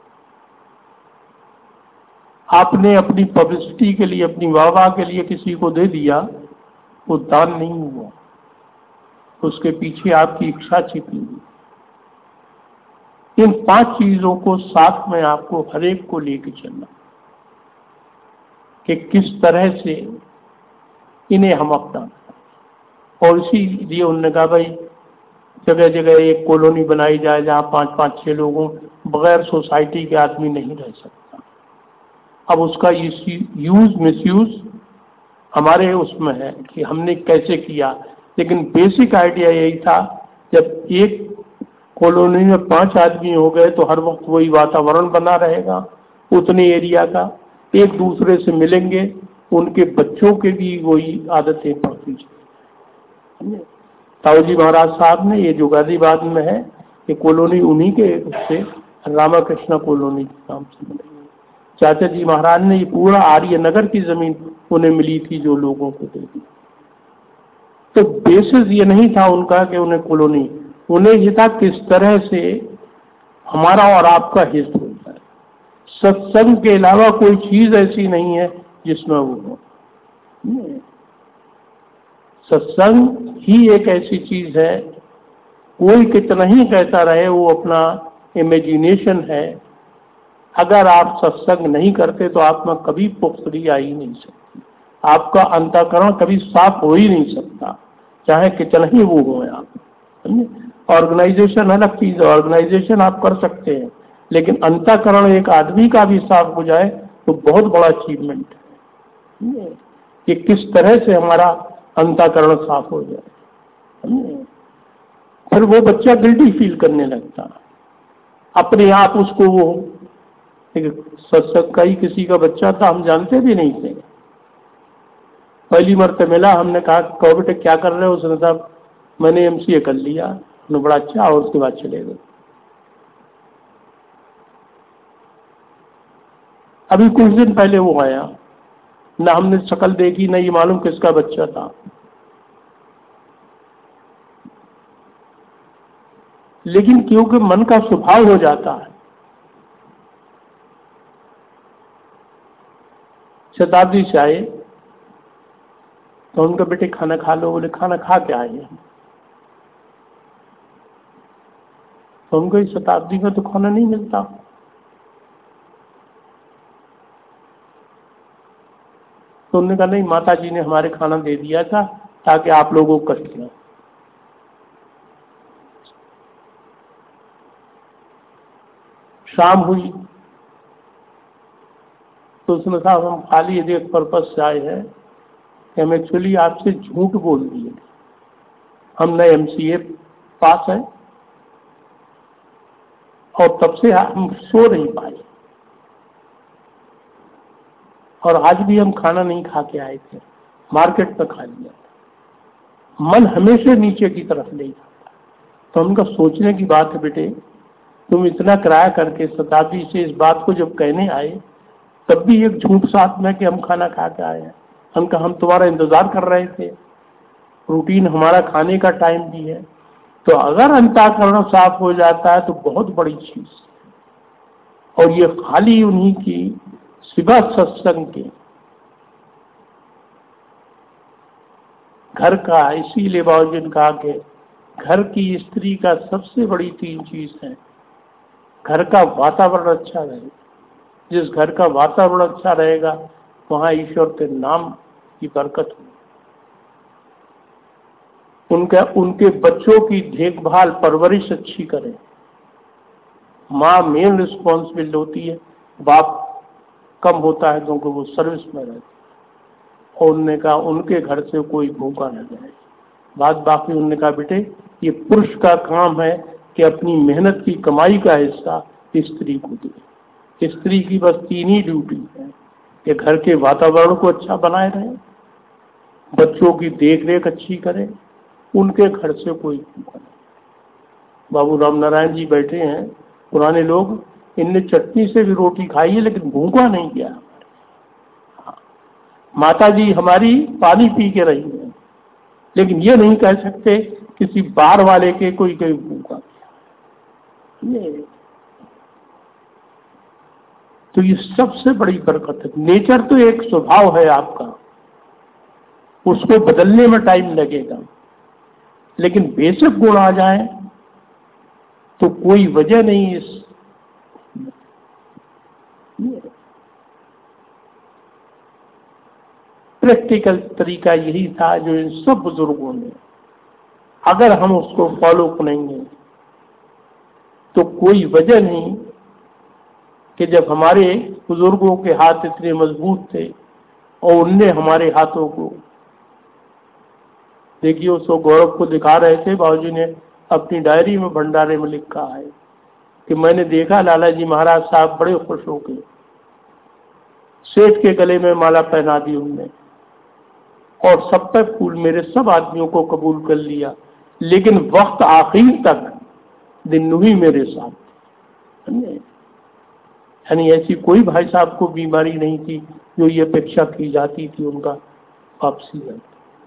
[SPEAKER 1] आपने अपनी पब्लिसिटी के लिए, अपनी वाहवाह के लिए किसी को दे दिया, वो दान नहीं हुआ, उसके पीछे आपकी इच्छा छिपी हुई। इन 5 चीजों को साथ में आपको हर एक को लेके चलना कि किस तरह से इन्हें हम अपना। और इसीलिए उन्होंने कहा भाई जगह जगह एक कॉलोनी बनाई जाए जहाँ 5-5-6 लोगों, बगैर सोसाइटी के आदमी नहीं रह सकता। अब उसका यूज मिसयूज हमारे उसमें है कि हमने कैसे किया, लेकिन बेसिक आइडिया यही था जब एक कॉलोनी में 5 आदमी हो गए तो हर वक्त वही वातावरण बना रहेगा, उतने एरिया का, एक दूसरे से मिलेंगे, उनके बच्चों के भी वही आदतें पड़ती जाएंगी। ताऊ जी महाराज साहब ने ये जो गाजीबाद में है ये कॉलोनी उन्हीं के उससे रामाकृष्ण कॉलोनी के नाम से बनाई। चाचा जी महाराज ने ये पूरा आर्य नगर की जमीन उन्हें मिली थी जो लोगों को दे दी। तो बेसिस ये नहीं था उनका कि उन्हें कॉलोनी, उन्हें ये था किस तरह से हमारा और आपका हित होता है। सत्संग के अलावा कोई चीज ऐसी नहीं है जिसमें वो हो। सत्संग ही एक ऐसी चीज है, कोई कितना ही कहता रहे वो अपना इमेजिनेशन है। अगर आप सत्संग नहीं करते तो आप में कभी पुख्तगी आ ही नहीं सकती, आपका अंतःकरण कभी साफ हो ही नहीं सकता, चाहे कितना ही वो हो आप। ऑर्गेनाइजेशन अलग चीज है, ऑर्गेनाइजेशन आप कर सकते हैं, लेकिन अंतःकरण एक आदमी का भी साफ हो जाए तो बहुत बड़ा अचीवमेंट है कि किस तरह से हमारा अंतःकरण साफ हो जाए। फिर वो बच्चा गिल्टी फील करने लगता, अपने आप उसको वो सत्संग का ही किसी का बच्चा था, हम जानते भी नहीं थे। पहली मरतबा मिला, हमने कहा कहो बेटे क्या कर रहे हो? उसने कहा मैंने एमसीए कर लिया। उन्होंने बड़ा अच्छा, और उसके बाद चले गए। अभी कुछ दिन पहले वो आया, ना हमने शक्ल देखी, ना ये मालूम किसका बच्चा था, लेकिन क्योंकि मन का स्वभाव हो जाता है। शताब्दी से आए तो उनका बेटे खाना खा लो, बोले खाना खा के आए हैं। तो उनको इस शताब्दी में तो खाना नहीं मिलता। तो उन्होंने कहा नहीं, माता जी ने हमारे खाना दे दिया था ताकि आप लोगों को कष्ट न। शाम हुई तो उसने कहा हम खाली एक पर्पज से आए हैं कि हम एक्चुअली आपसे झूठ बोल दिए, हम नए एमसीए पास है और तब से हम सो नहीं पाए, और आज भी हम खाना नहीं खा के आए थे, मार्केट में खा लिया। मन हमेशा नीचे की तरफ ले जाता। तो उनका सोचने की बात है, बेटे तुम इतना किराया करके शताब्दी से इस बात को जब कहने आए तब भी एक झूठ साथ में कि हम खाना खा के आए हैं। हम कहा हम तुम्हारा इंतजार कर रहे थे, रूटीन हमारा खाने का टाइम भी है। तो अगर अंतःकरण साफ हो जाता है तो बहुत बड़ी चीज, और ये खाली उन्हीं की सिवा सत्संग के घर का। इसीलिए बाबूजी ने कहा कि घर की स्त्री का सबसे बड़ी 3 चीज है। घर का वातावरण अच्छा रहे, जिस घर का वातावरण अच्छा रहेगा वहां ईश्वर के नाम की बरकत हो। उनके बच्चों की देखभाल परवरिश अच्छी करें। माँ मेन रिस्पॉन्सिबिलिटी होती है, बाप कम होता है क्योंकि वो सर्विस में रहते। और उन्होंने कहा उनके घर से कोई भूखा न जाए। बाकी उन्होंने कहा बेटे ये पुरुष का काम है कि अपनी मेहनत की कमाई का हिस्सा स्त्री को दे। स्त्री की बस 3 ही ड्यूटी है कि घर के वातावरण को अच्छा बनाए रहे, बच्चों की देख रेख अच्छी करे, उनके घर से कोई भूखा नहीं। बाबू राम नारायण जी बैठे हैं, पुराने लोग, इनने चटनी से भी रोटी खाई है लेकिन भूखा नहीं गया। माता जी हमारी पानी पी के रही है, लेकिन ये नहीं कह सकते किसी बार वाले के कोई भूखा। तो ये सबसे बड़ी बरकत है। नेचर तो एक स्वभाव है आपका, उसको बदलने में टाइम लगेगा, लेकिन बेसिक गुण आ जाए तो कोई वजह नहीं। इस प्रैक्टिकल तरीका यही था जो इन सब बुजुर्गों ने, अगर हम उसको फॉलो करेंगे तो कोई वजह नहीं कि जब हमारे बुजुर्गों के हाथ इतने मजबूत थे और उनने हमारे हाथों को, देखिए उसको गौरव को दिखा रहे थे, बाबूजी ने अपनी डायरी में भंडारे में लिखा है कि मैंने देखा लाला जी महाराज साहब बड़े खुश हो गए, सेठ के गले में माला पहना दी उनने और सब पे फूल, मेरे सब आदमियों को कबूल कर लिया, लेकिन वक्त आखिर तक दिन्नू ही मेरे साथ। यानी ऐसी कोई भाई साहब को बीमारी नहीं थी जो ये अपेक्षा की जाती थी उनका वापसी जाए।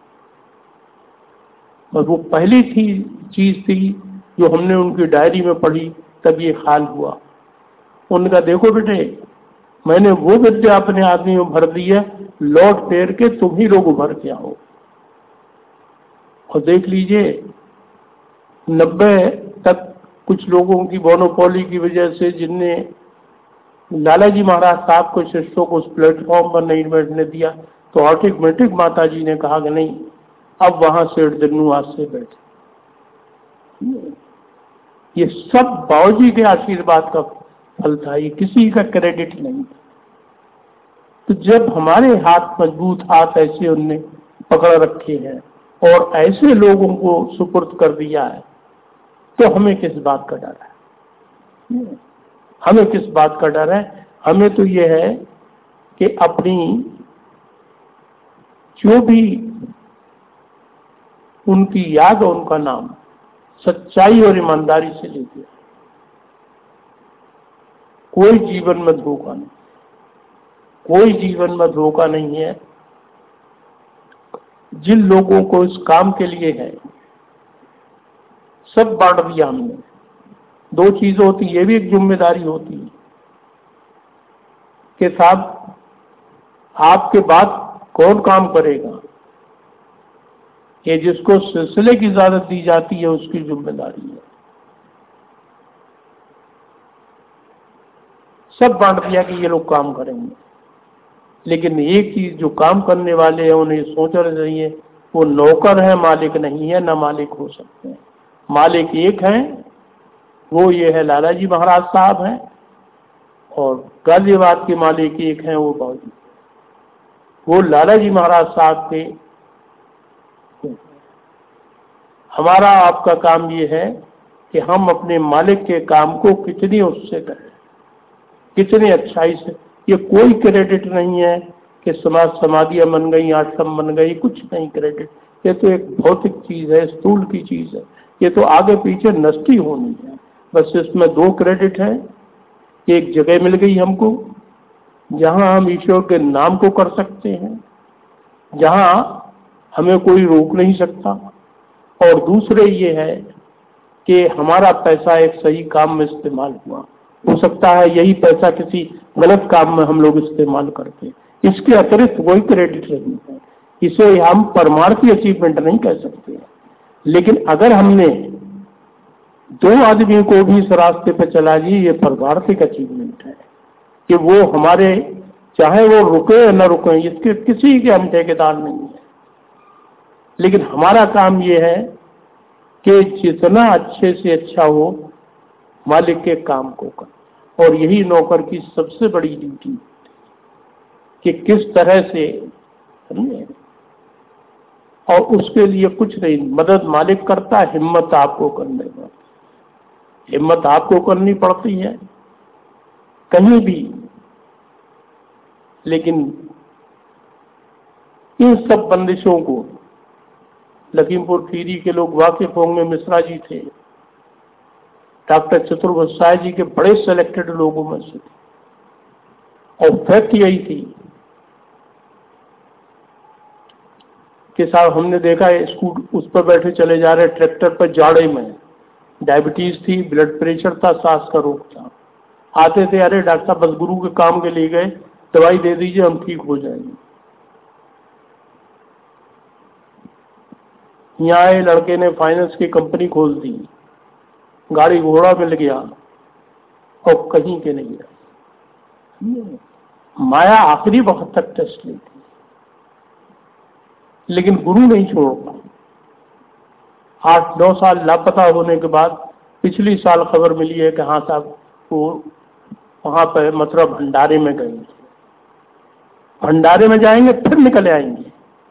[SPEAKER 1] और वो पहली चीज थी जो हमने उनकी डायरी में पढ़ी, तब ये हाल हुआ। उनका देखो बेटे, मैंने वो विद्या अपने आदमी में भर दी है, लौट फेर के तुम ही लोग उभर के आओ। और देख लीजिए 90 तक कुछ लोगों की मोनोपोली की वजह से, जिनने लालाजी महाराज साहब को शिष्यों को उस प्लेटफॉर्म पर नहीं बैठने दिया, तो ऑटोमेटिक माता जी ने कहा कि नहीं, अब वहां सेठ दिन्नू आज से बैठे। ये सब बाबूजी के आशीर्वाद का फल था, ये किसी का क्रेडिट नहीं। तो जब हमारे हाथ मजबूत हाथ ऐसे उनने पकड़ रखे हैं और ऐसे लोगों को सुपुर्द कर दिया है, तो हमें किस बात का डर है? हमें किस बात का डर है? हमें तो ये है कि अपनी जो भी उनकी याद और उनका नाम सच्चाई और ईमानदारी से लीजिए। कोई जीवन में धोखा नहीं, कोई जीवन में धोखा नहीं है। जिन लोगों को इस काम के लिए है, सब बांट दिया हमने। दो चीजें होती, ये भी एक जिम्मेदारी होती है कि साहब आपके बाद कौन काम करेगा, ये जिसको सिलसिले की इजाजत दी जाती है उसकी जिम्मेदारी है। सब बांट दिया कि ये लोग काम करेंगे, लेकिन एक चीज जो काम करने वाले हैं उन्हें सोचना चाहिए, वो नौकर है, मालिक नहीं है, न मालिक हो सकते हैं। मालिक एक है, वो ये है लालाजी महाराज साहब हैं, और गाजियाबाद के मालिक एक हैं, वो बाबूजी। वो लालाजी महाराज साहब के। हमारा आपका काम ये है कि हम अपने मालिक के काम को कितनी उससे करें, कितनी अच्छाई से। ये कोई क्रेडिट नहीं है कि समाज समाधियां बन गई, आश्रम बन गई, कुछ नहीं क्रेडिट। ये तो एक भौतिक चीज है, स्थूल की चीज है। ये तो आगे पीछे नष्टी होनी है। बस इसमें दो क्रेडिट है। एक जगह मिल गई हमको जहां हम ईश्वर के नाम को कर सकते हैं, जहां हमें कोई रोक नहीं सकता। और दूसरे ये है कि हमारा पैसा एक सही काम में इस्तेमाल हुआ। हो सकता है यही पैसा किसी गलत काम में हम लोग इस्तेमाल करते, इसके अतिरिक्त कोई क्रेडिट नहीं है। इसे हम परमार्थी अचीवमेंट नहीं कह सकते, लेकिन अगर हमने दो आदमी को भी इस रास्ते पर चला दिए, ये परमार्थिक अचीवमेंट है कि वो हमारे, चाहे वो रुके या न रुके, इसके किसी के हम ठेकेदार नहीं है। लेकिन हमारा काम ये है कि जितना अच्छे से अच्छा हो मालिक के काम को कर। और यही नौकर की सबसे बड़ी ड्यूटी कि किस तरह से, और उसके लिए कुछ नहीं, मदद मालिक करता है, हिम्मत आपको करने पड़ती, हिम्मत आपको करनी पड़ती है कहीं भी। लेकिन इन सब बंदिशों को लखीमपुर खीरी के लोग वाकिफ होंगे, मिश्रा जी थे, डॉक्टर चतुर्भुज जी के बड़े सिलेक्टेड लोगों में से थे। और फैक्ट यही थी कि साहब हमने देखा है स्कूटर उस पर बैठे चले जा रहे, ट्रैक्टर पर, जाड़े में, डायबिटीज थी, ब्लड प्रेशर था, सांस का रोग था। आते थे, अरे डॉक्टर साहब बस गुरु के काम के लिए गए, दवाई दे दीजिए हम ठीक हो जाएंगे। यहाँ आए लड़के ने फाइनेंस की कंपनी खोल दी, गाड़ी घोड़ा मिल गया, और कहीं के नहीं रहे। माया आखिरी वक्त तक टेस्ट ली थी, लेकिन गुरु नहीं छोड़ता। 8-9 साल लापता होने के बाद पिछली साल खबर मिली है कि हाँ साहब वो वहां पर मथुरा भंडारे में गए, भंडारे में जाएंगे फिर निकल आएंगे।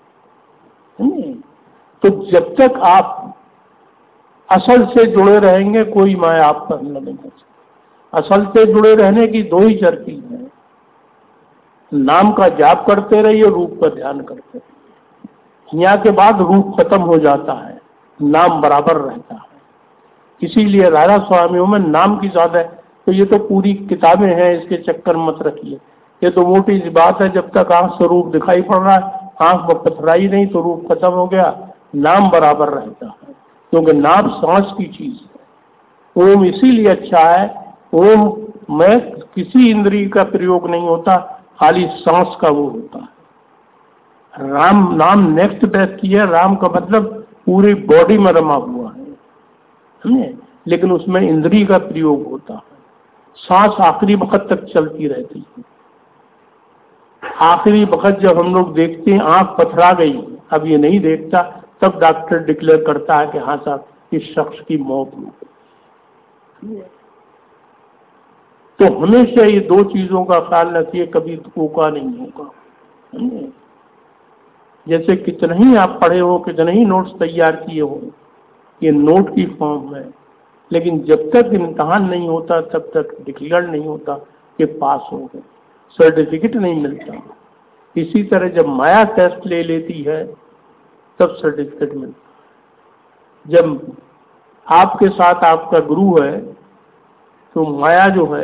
[SPEAKER 1] तो जब तक आप असल से जुड़े रहेंगे, कोई माया आप पर हमला नहीं कर सकती। असल से जुड़े रहने की दो ही तरकीब है, नाम का जाप करते रहिए, रूप का ध्यान करते रहिए। यहाँ के बाद रूप खत्म हो जाता है, नाम बराबर रहता है। इसीलिए राधा स्वामियों में नाम की ज्यादा तो ये तो पूरी किताबें हैं, इसके चक्कर मत रखिए। ये तो मोटी सी बात है, जब तक आंख से रूप दिखाई पड़ रहा है, आंख में पथराई नहीं तो रूप खत्म हो गया, नाम बराबर रहता है, क्योंकि नाम सांस की चीज है। ओम इसीलिए अच्छा है, ओम में किसी इंद्रिय का प्रयोग नहीं होता, खाली सांस का वो होता है। राम नाम नेक्स्ट बेस्ट की है, राम का मतलब पूरी बॉडी में रमा हुआ है, समझे, लेकिन उसमें इंद्रिय का प्रयोग होता है। सांस आखिरी वक्त तक चलती रहती है। आखिरी वक्त जब हम लोग देखते हैं आंख पथरा गई, अब ये नहीं देखता, तब डॉक्टर डिक्लेयर करता है कि हाँ साहब इस शख्स की मौत हो गई। तो हमेशा ये दो चीजों का ख्याल रखिए, कभी धोखा नहीं होगा। जैसे कितने ही आप पढ़े हो, कितने ही नोट्स तैयार किए हो, ये नोट की फॉर्म है, लेकिन जब तक इम्तहान नहीं होता तब तक डिक्लेयर नहीं होता कि पास हो गए, सर्टिफिकेट नहीं मिलता। इसी तरह जब माया टेस्ट ले लेती है तब सर्टिफिकेट मिलता है। जब आपके साथ आपका गुरु है तो माया जो है,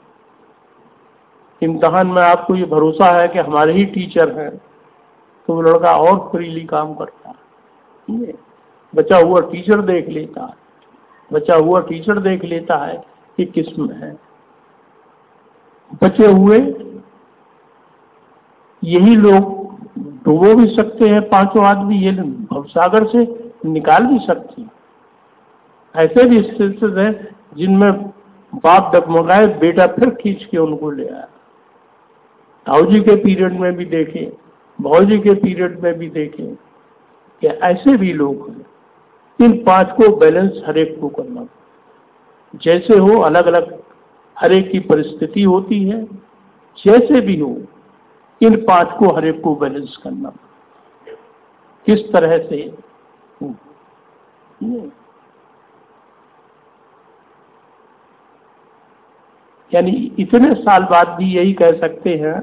[SPEAKER 1] इम्तहान में आपको ये भरोसा है कि हमारे ही टीचर हैं, तो वो लड़का और फ्रीली काम करता है। बचा हुआ टीचर देख लेता है, बचा हुआ टीचर देख लेता है कि किस में है। बचे हुए यही लोग डुबो भी सकते हैं, पांचों आदमी ये भवसागर से निकाल भी सकते हैं। ऐसे भी स्थिति है जिनमें बाप डगमगाए, बेटा फिर खींच के उनको ले आया। ताऊ जी के पीरियड में भी देखे, भाऊजी के पीरियड में भी देखे कि ऐसे भी लोग हैं। इन पांच को बैलेंस हर एक को करना, जैसे हो, अलग अलग हर एक की परिस्थिति होती है, जैसे भी हो इन पांच को हर एक को बैलेंस करना किस तरह से। यानी इतने साल बाद भी यही कह सकते हैं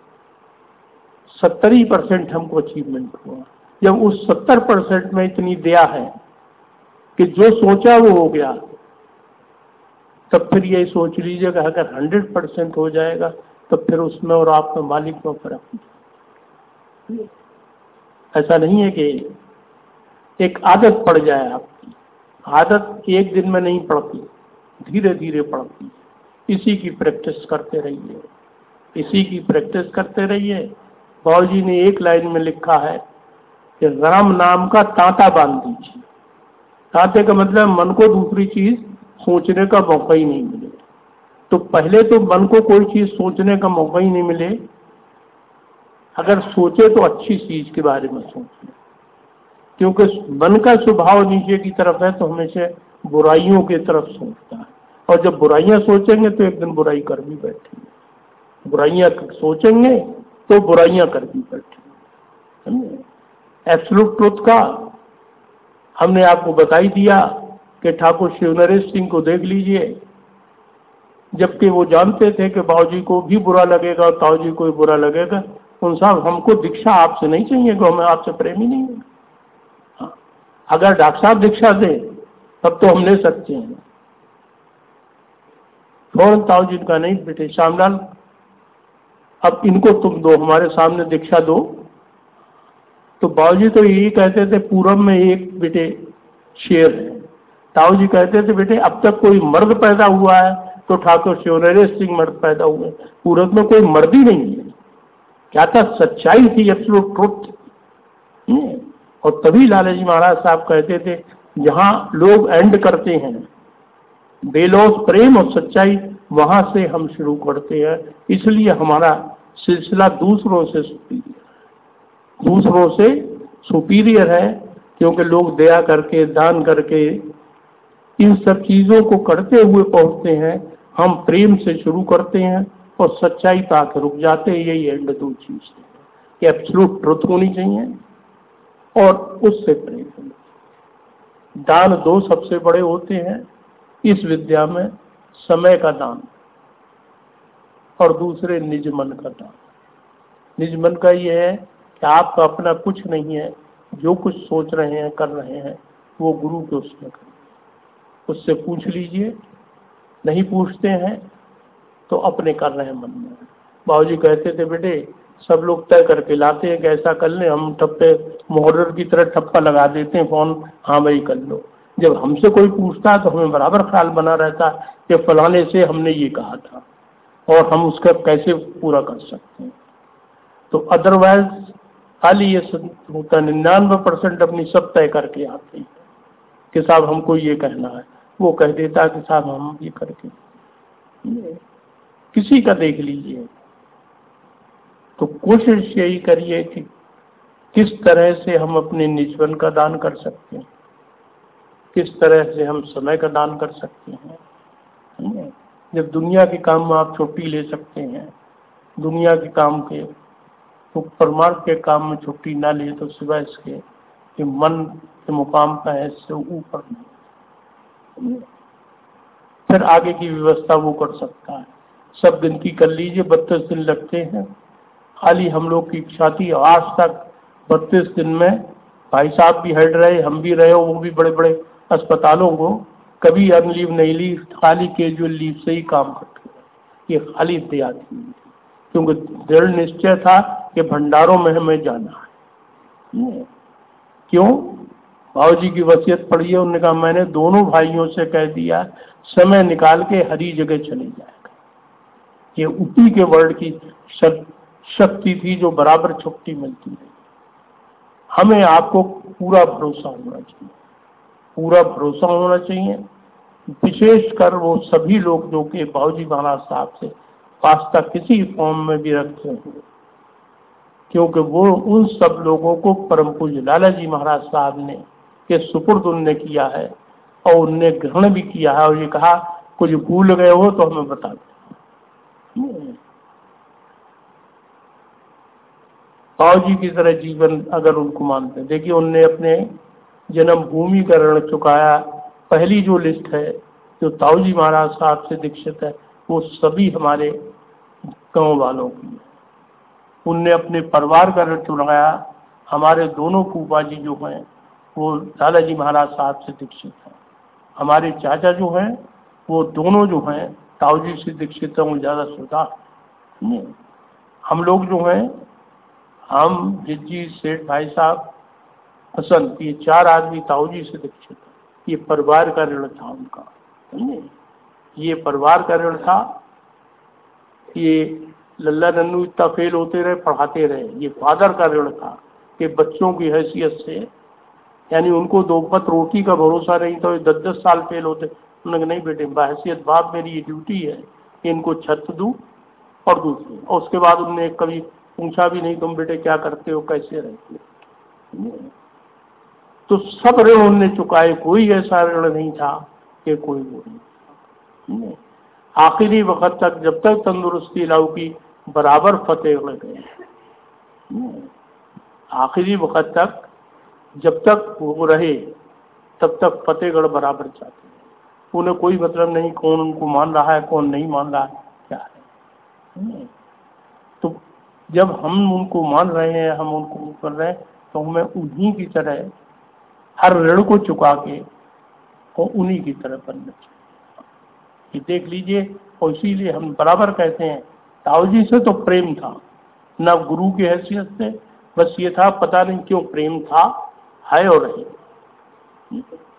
[SPEAKER 1] 70% हमको अचीवमेंट हुआ। जब उस 70% में इतनी दया है कि जो सोचा वो हो गया, तब फिर यही सोच लीजिएगा अगर 100% हो जाएगा तो फिर उसमें और आप में मालिक में फर्क नहीं। ऐसा नहीं है कि एक आदत पड़ जाए आपकी, आदत एक दिन में नहीं पड़ती, धीरे धीरे पड़ती। इसी की प्रैक्टिस करते रहिए, इसी की प्रैक्टिस करते रहिए। बाबू जी ने एक लाइन में लिखा है कि राम नाम का तांता बांध दीजिए। तांते का मतलब मन को दूसरी चीज सोचने का मौका ही नहीं मिले। तो पहले तो मन को कोई चीज सोचने का मौका ही नहीं मिले, अगर सोचे तो अच्छी चीज के बारे में सोचे, क्योंकि मन का स्वभाव नीचे की तरफ है तो हमेशा बुराइयों की तरफ सोचता है, और जब बुराइयां सोचेंगे तो एक दिन बुराई कर भी बैठेंगे, बुराइयां सोचेंगे तो बुराइयां कर भी बैठेंगे। एब्सोल्यूट ट्रुथ का हमने आपको बता ही दिया कि ठाकुर शिवनरेश सिंह को देख लीजिए, जबकि वो जानते थे कि बाबूजी को भी बुरा लगेगा और ताऊ जी को भी बुरा लगेगा। उन साहब हमको दीक्षा आपसे नहीं चाहिए, कि हमें आपसे प्रेम ही नहीं है। हाँ, अगर डॉक्टर साहब दीक्षा दे तब तो हम ले सकते हैं। फौरन ताऊ जी का नहीं बेटे श्यामलाल, अब इनको तुम दो, हमारे सामने दीक्षा दो। तो बाबूजी तो यही कहते थे पूरब में एक बेटे शेर है, ताऊ जी कहते थे बेटे अब तक कोई मर्द पैदा हुआ है तो ठाकुर शिवनरेश सिंह मर्द पैदा हुए, पूरब में कोई मर्द ही नहीं है। क्या था, सच्चाई थी, एब्सोल्यूट ट्रुथ। और तभी लालाजी महाराज साहब कहते थे जहां लोग एंड करते हैं बेलौस प्रेम और सच्चाई, वहां से हम शुरू करते हैं। इसलिए हमारा सिलसिला दूसरों से सुपीरियर है, क्योंकि लोग दया करके, दान करके, इन सब चीजों को करते हुए पहुंचते हैं। हम प्रेम से शुरू करते हैं और सच्चाई तक रुक जाते हैं। यही एंड दो चीज है, एब्सोल्यूट ट्रुथ होनी चाहिए और उससे प्रेम। दान दो सबसे बड़े होते हैं इस विद्या में, समय का दान और दूसरे निज मन का दान। निज मन का ये है कि आपका अपना कुछ नहीं है, जो कुछ सोच रहे हैं कर रहे हैं वो गुरु के उसमें करें, उससे पूछ लीजिए नहीं पूछते हैं तो अपने कर रहे हैं मन में। बाबूजी कहते थे बेटे सब लोग तय करके लाते हैं कि ऐसा कर लें, हम ठप्पे मुहर्रर की तरह ठप्पा लगा देते हैं फोन, हाँ भाई कर लो। जब हमसे कोई पूछता है तो हमें बराबर ख्याल बना रहता है कि फलाने से हमने ये कहा था और हम उसका कैसे पूरा कर सकते हैं। तो अदरवाइज खाली ये होता 99% अपनी सब तय करके आते हैं कि साहब हमको ये कहना है, वो कह देता है कि साहब हम ये करके। किसी का देख लीजिए, तो कोशिश यही करिए कि किस तरह से हम अपने निजवन का दान कर सकते हैं, किस तरह से हम समय का दान कर सकते हैं। जब दुनिया के काम में आप छुट्टी ले सकते हैं, दुनिया के काम के, तो परमार्थ के काम में छुट्टी ना ले तो सिवाय इसके कि मन के मुकाम का है इससे ऊपर नहीं, फिर आगे की व्यवस्था वो कर सकता है। सब गिनती कर लीजिए 32 दिन लगते हैं। खाली हम लोग की इच्छा थी आज तक 32 दिन में भाई साहब भी हट रहे, हम भी रहे, वो भी बड़े बड़े अस्पतालों को कभी अर्न लीव नहीं ली, खाली कैजुअल लीव से ही काम करते रहे। ये खाली इंतजार थी, क्योंकि दृढ़ निश्चय था कि भंडारों में हमें जाना है। क्यों? बाबूजी की वसीयत पड़ी है, उन्होंने कहा मैंने दोनों भाइयों से कह दिया समय निकाल के हरी जगह चले जाएगा। ये ऊपी के वर्ड की शक्ति थी जो बराबर छुट्टी मिलती है। हमें आपको पूरा भरोसा होना चाहिए, पूरा भरोसा होना चाहिए, विशेषकर वो सभी लोग जो कि बाबूजी महाराज साहब से वास्ता किसी फॉर्म में भी रखते हैं, क्योंकि वो उन सब लोगों को परम पूज्य लाला जी महाराज साहब ने के सुपुर्द उनने किया है और उनने ग्रहण भी किया है और ये कहा कुछ भूल गए हो तो हमें बता दो। बाबूजी की तरह जीवन अगर उनको मानते हैं, देखिए उनने अपने जन्मभूमि का ऋण चुकाया। पहली जो लिस्ट है जो ताऊजी महाराज साहब से दीक्षित है वो सभी हमारे गांव वालों की है। उनने अपने परिवार का ऋण चुकाया। हमारे दोनों फूफा जी जो हैं वो लाला जी महाराज साहब से दीक्षित हैं। हमारे चाचा जो हैं वो दोनों जो हैं ताऊजी से दीक्षित हैं, वो ज़्यादा सुधार। हम लोग जो हैं, हम जिज्जी सेठ भाई साहब हसन, ये 4 आदमी ताऊजी से दीक्षित हैं। ये परिवार का ऋण था उनका, ये परिवार का ऋण था। ये लल्ला नन्नू इतना फेल होते रहे, पढ़ाते रहे, ये फादर का ऋण था कि बच्चों की हैसियत से, यानी उनको 2 वक्त रोटी का भरोसा नहीं था, 10-10 साल फेल होते। उन्होंने नहीं बेटे बहैसियत बाप मेरी ये ड्यूटी है कि इनको छत दूँ और दूसरी, और उसके बाद उनने कभी पूछा भी नहीं तुम बेटे क्या करते हो कैसे रहते हो। तो सब ऋण उनने चुकाए, कोई ऐसा ऋण नहीं था कि कोई वो नहीं। आखिरी वक्त तक जब तक तंदुरुस्ती लाऊ की बराबर फतेहगढ़ गए। आखिरी वक्त तक जब तक वो रहे तब तक फतेहगढ़ बराबर जाते। उन्हें कोई मतलब नहीं कौन उनको मान रहा है कौन नहीं मान रहा है क्या है। तो जब हम उनको मान रहे हैं, हम उनको कर रहे हैं, तो हमें उन्हीं की तरह हर ऋण को चुका के और उन्हीं की तरह बनना चाहिए। ये देख लीजिए, और इसीलिए हम बराबर कहते हैं ताऊजी से तो प्रेम था, ना गुरु की हैसियत से, बस ये था पता नहीं क्यों प्रेम था, है और रहे।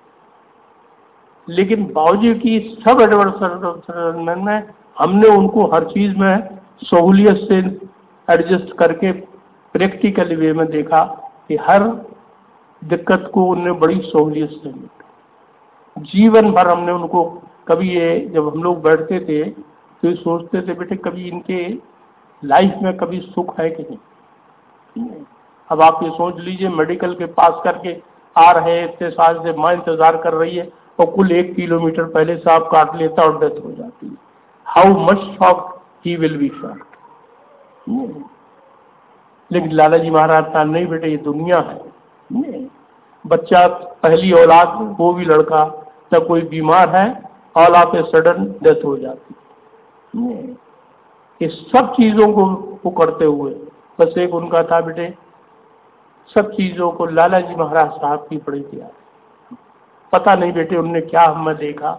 [SPEAKER 1] लेकिन बाबूजी की सब एडवर्टाइजमेंट में हमने उनको हर चीज में सहूलियत से एडजस्ट करके प्रैक्टिकल वे में देखा कि हर दिक्कत को उन्होंने बड़ी सहूलियत से लिया। जीवन भर हमने उनको कभी ये जब हम लोग बैठते थे तो ये सोचते थे बेटे कभी इनके लाइफ में कभी सुख है कि नहीं। अब आप ये सोच लीजिए मेडिकल के पास करके आ रहे हैं, इतने साल से माँ इंतजार कर रही है और कुल 1 किलोमीटर पहले सांप काट लेता और डेथ हो जाती है। How much shocked he will be shocked. लेकिन लाला जी महाराज था नहीं बेटे ये दुनिया है। बच्चा पहली औलाद वो भी लड़का, तब कोई बीमार है all of a sudden death हो जाती है। ये सब चीजों को वो करते हुए बस एक उनका था बेटे सब चीजों को लाला जी महाराज साहब की बड़ी थी। पता नहीं बेटे उनने क्या हमें देखा,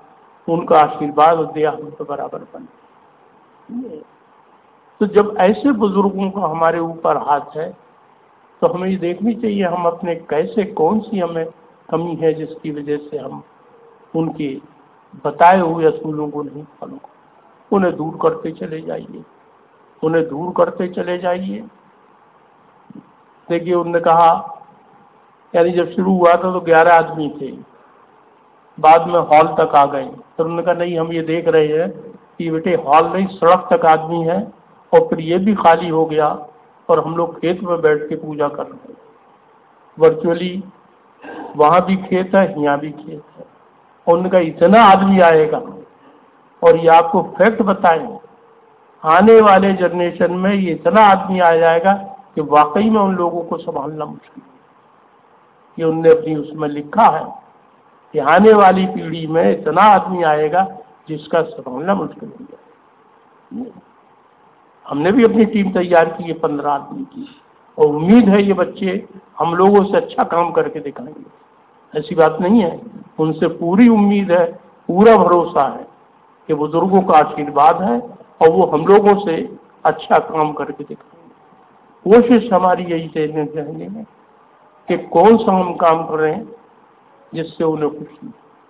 [SPEAKER 1] उनका आशीर्वाद दिया हम तो बराबर बने। तो जब ऐसे बुजुर्गों का हमारे ऊपर हाथ है तो हमें ये देखनी चाहिए हम अपने कैसे कौन सी हमें कमी है जिसकी वजह से हम उनके बताए हुए असूलों को नहीं फॉलो कर, उन्हें दूर करते चले जाइए, उन्हें दूर करते चले जाइए। देखिए उन्होंने कहा, यानी जब शुरू हुआ था तो 11 आदमी थे, बाद में हॉल तक आ गए। तो उन्होंने कहा नहीं, हम ये देख रहे हैं कि बेटे हॉल नहीं सड़क तक आदमी है, और फिर ये भी खाली हो गया और हम लोग खेत में बैठ के पूजा कर रहे हैं। वर्चुअली वहाँ भी खेत है, यहाँ भी खेत है। और उनका इतना आदमी आएगा, और ये आपको फैक्ट बताएं, आने वाले जनरेशन में ये इतना आदमी आ जाएगा कि वाकई में उन लोगों को संभालना मुश्किल है। ये उनने अपनी उसमें लिखा है कि आने वाली पीढ़ी में इतना आदमी आएगा जिसका संभालना मुश्किल हो जाए। हमने भी अपनी टीम तैयार की है 15 आदमी की, और उम्मीद है ये बच्चे हम लोगों से अच्छा काम करके दिखाएंगे। ऐसी बात नहीं है, उनसे पूरी उम्मीद है, पूरा भरोसा है कि बुजुर्गों का आशीर्वाद है और वो हम लोगों से अच्छा काम करके दिखाएंगे। कोशिश हमारी यही रहेगी कि कौन सा हम काम करें जिससे उन्हें खुशी,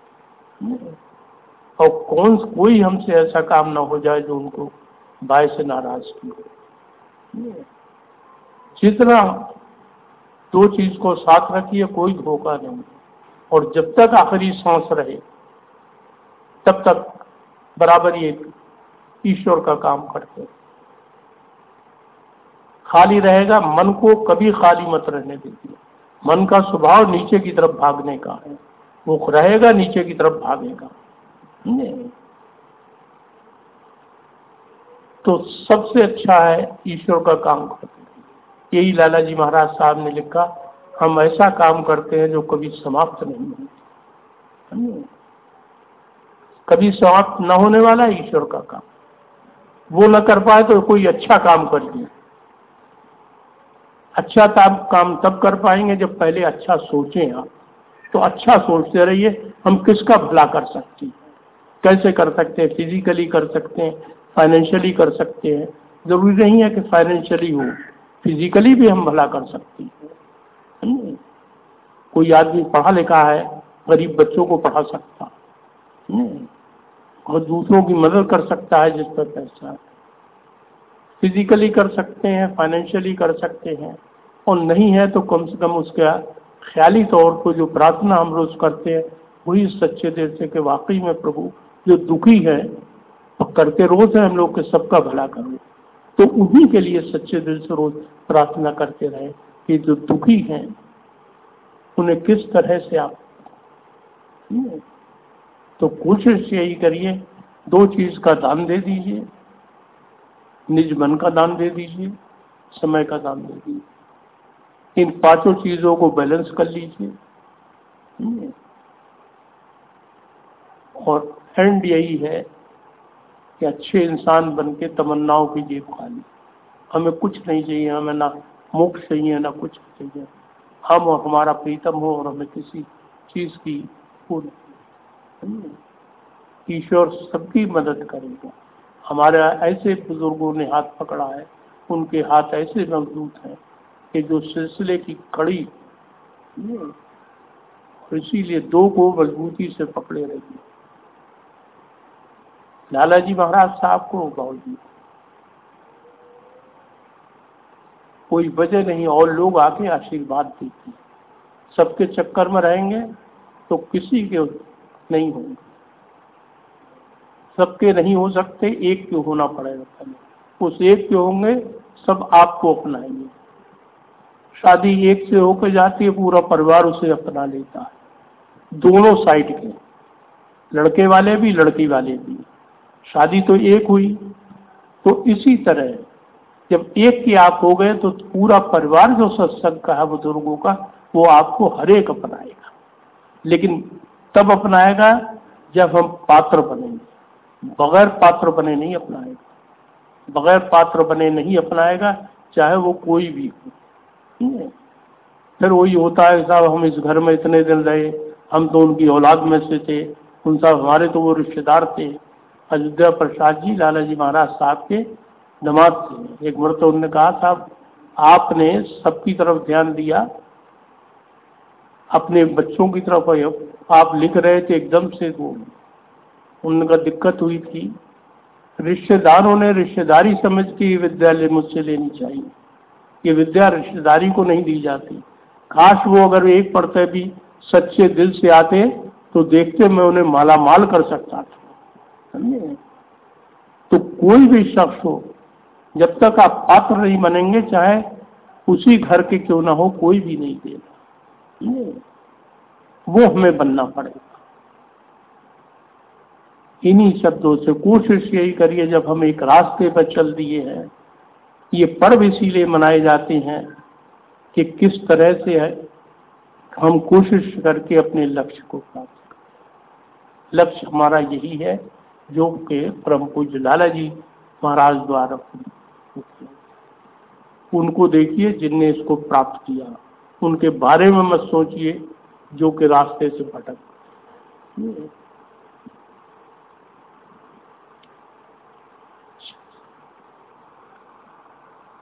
[SPEAKER 1] और कोई हमसे ऐसा काम ना हो जाए जो उनको बाय से नाराज की हो। जितना दो चीज को साथ रखिए, कोई धोखा नहीं, और जब तक आखिरी सांस रहे तब तक बराबर ये ईश्वर का काम करते। खाली रहेगा, मन को कभी खाली मत रहने दीजिए। मन का स्वभाव नीचे की तरफ भागने का है, वो रहेगा नीचे की तरफ भागेगा। तो सबसे अच्छा है ईश्वर का काम करते। यही लाला जी महाराज साहब ने लिखा, हम ऐसा काम करते हैं जो कभी समाप्त नहीं होता। कभी समाप्त न होने वाला ईश्वर का काम, वो न कर पाए तो कोई अच्छा काम कर दिया। अच्छा काम तब कर पाएंगे जब पहले अच्छा सोचें आप। तो अच्छा सोचते रहिए, हम किसका भला कर सकते हैं, कैसे कर सकते हैं। फिजिकली कर सकते हैं, फाइनेंशियली कर सकते हैं। जरूरी नहीं है कि फाइनेंशियली हो, फिजिकली भी हम भला कर सकते हैं। कोई आदमी पढ़ा लिखा है, गरीब बच्चों को पढ़ा सकता है और दूसरों की मदद कर सकता है जिस पर पैसा है। फिजिकली कर सकते हैं, फाइनेंशियली कर सकते हैं, और नहीं है तो कम से कम उसका ख्याली तौर पर जो प्रार्थना हम रोज करते हैं वही सच्चे दिल से कि वाकई में प्रभु जो दुखी है, और करते रोज है हम लोग के सबका भला करो, तो उन्हीं के लिए सच्चे दिल से रोज प्रार्थना करते रहे कि जो दुखी हैं उन्हें किस तरह से आप। तो कोशिश यही करिए, दो चीज का दान दे दीजिए, निज मन का दान दे दीजिए, समय का दान दे दीजिए। इन पांचों चीजों को बैलेंस कर लीजिए, और एंड यही है कि अच्छे इंसान बन के तमन्नाओं की जेब खाली। हमें कुछ नहीं चाहिए, हमें ना मोक्ष चाहिए ना कुछ चाहिए। हम और हमारा प्रीतम हो और हमें किसी चीज की ईश्वर सबकी मदद करेगा। हमारे ऐसे बुजुर्गों ने हाथ पकड़ा है, उनके हाथ ऐसे मजबूत हैं कि जो सिलसिले की कड़ी, इसीलिए दो को मजबूती से पकड़े रहिए। लाला जी महाराज साहब को बाउल जी कोई वजह नहीं, और लोग आके आशीर्वाद देते। सबके चक्कर में रहेंगे तो किसी के नहीं होंगे, सबके नहीं हो सकते, एक के होना पड़ेगा पहले। उस एक के होंगे सब आपको अपनाएंगे। शादी एक से होकर जाती है, पूरा परिवार उसे अपना लेता है, दोनों साइड के, लड़के वाले भी लड़की वाले भी। शादी तो एक हुई, तो इसी तरह जब एक के आप हो गए तो पूरा परिवार जो सत्संग का है बुजुर्गों का, वो आपको हर एक अपनाएगा। लेकिन तब अपनाएगा जब हम पात्र बनेंगे, बगैर पात्र बने नहीं अपनाएगा। बगैर पात्र बने नहीं अपनाएगा, चाहे वो कोई भी हो। फिर वही होता है, साहब हम इस घर में इतने दिन रहे, हम तो उनकी औलाद में से थे, उन साहब हमारे तो वो रिश्तेदार थे, अयोध्या प्रसाद जी लाला जी महाराज साहब के दामाद थे। एक बार तो उन्होंने कहा, साहब आपने सबकी तरफ ध्यान दिया, अपने बच्चों की तरफ आप लिख रहे थे, एकदम से वो उनका दिक्कत हुई थी। रिश्तेदारों ने रिश्तेदारी समझ के ये विद्यालय मुझसे लेनी चाहिए। ये विद्या रिश्तेदारी को नहीं दी जाती। काश वो अगर एक पढ़ते भी सच्चे दिल से आते तो देखते मैं उन्हें माला माल कर सकता था, समझे। तो कोई भी शख्स हो, जब तक आप पात्र नहीं बनेंगे, चाहे उसी घर के क्यों ना हो, कोई भी नहीं देगा, वो हमें बनना पड़ेगा। इन्हीं शब्दों से कोशिश यही करिए, जब हम एक रास्ते पर चल दिए हैं, ये पर्व इसीलिए मनाए जाते हैं कि किस तरह से है हम कोशिश करके अपने लक्ष्य को प्राप्त करें। लक्ष्य हमारा यही है जो कि परम पूज्य लाला जी महाराज द्वारा, उनको देखिए जिनने इसको प्राप्त किया, उनके बारे में मत सोचिए जो कि रास्ते से भटक।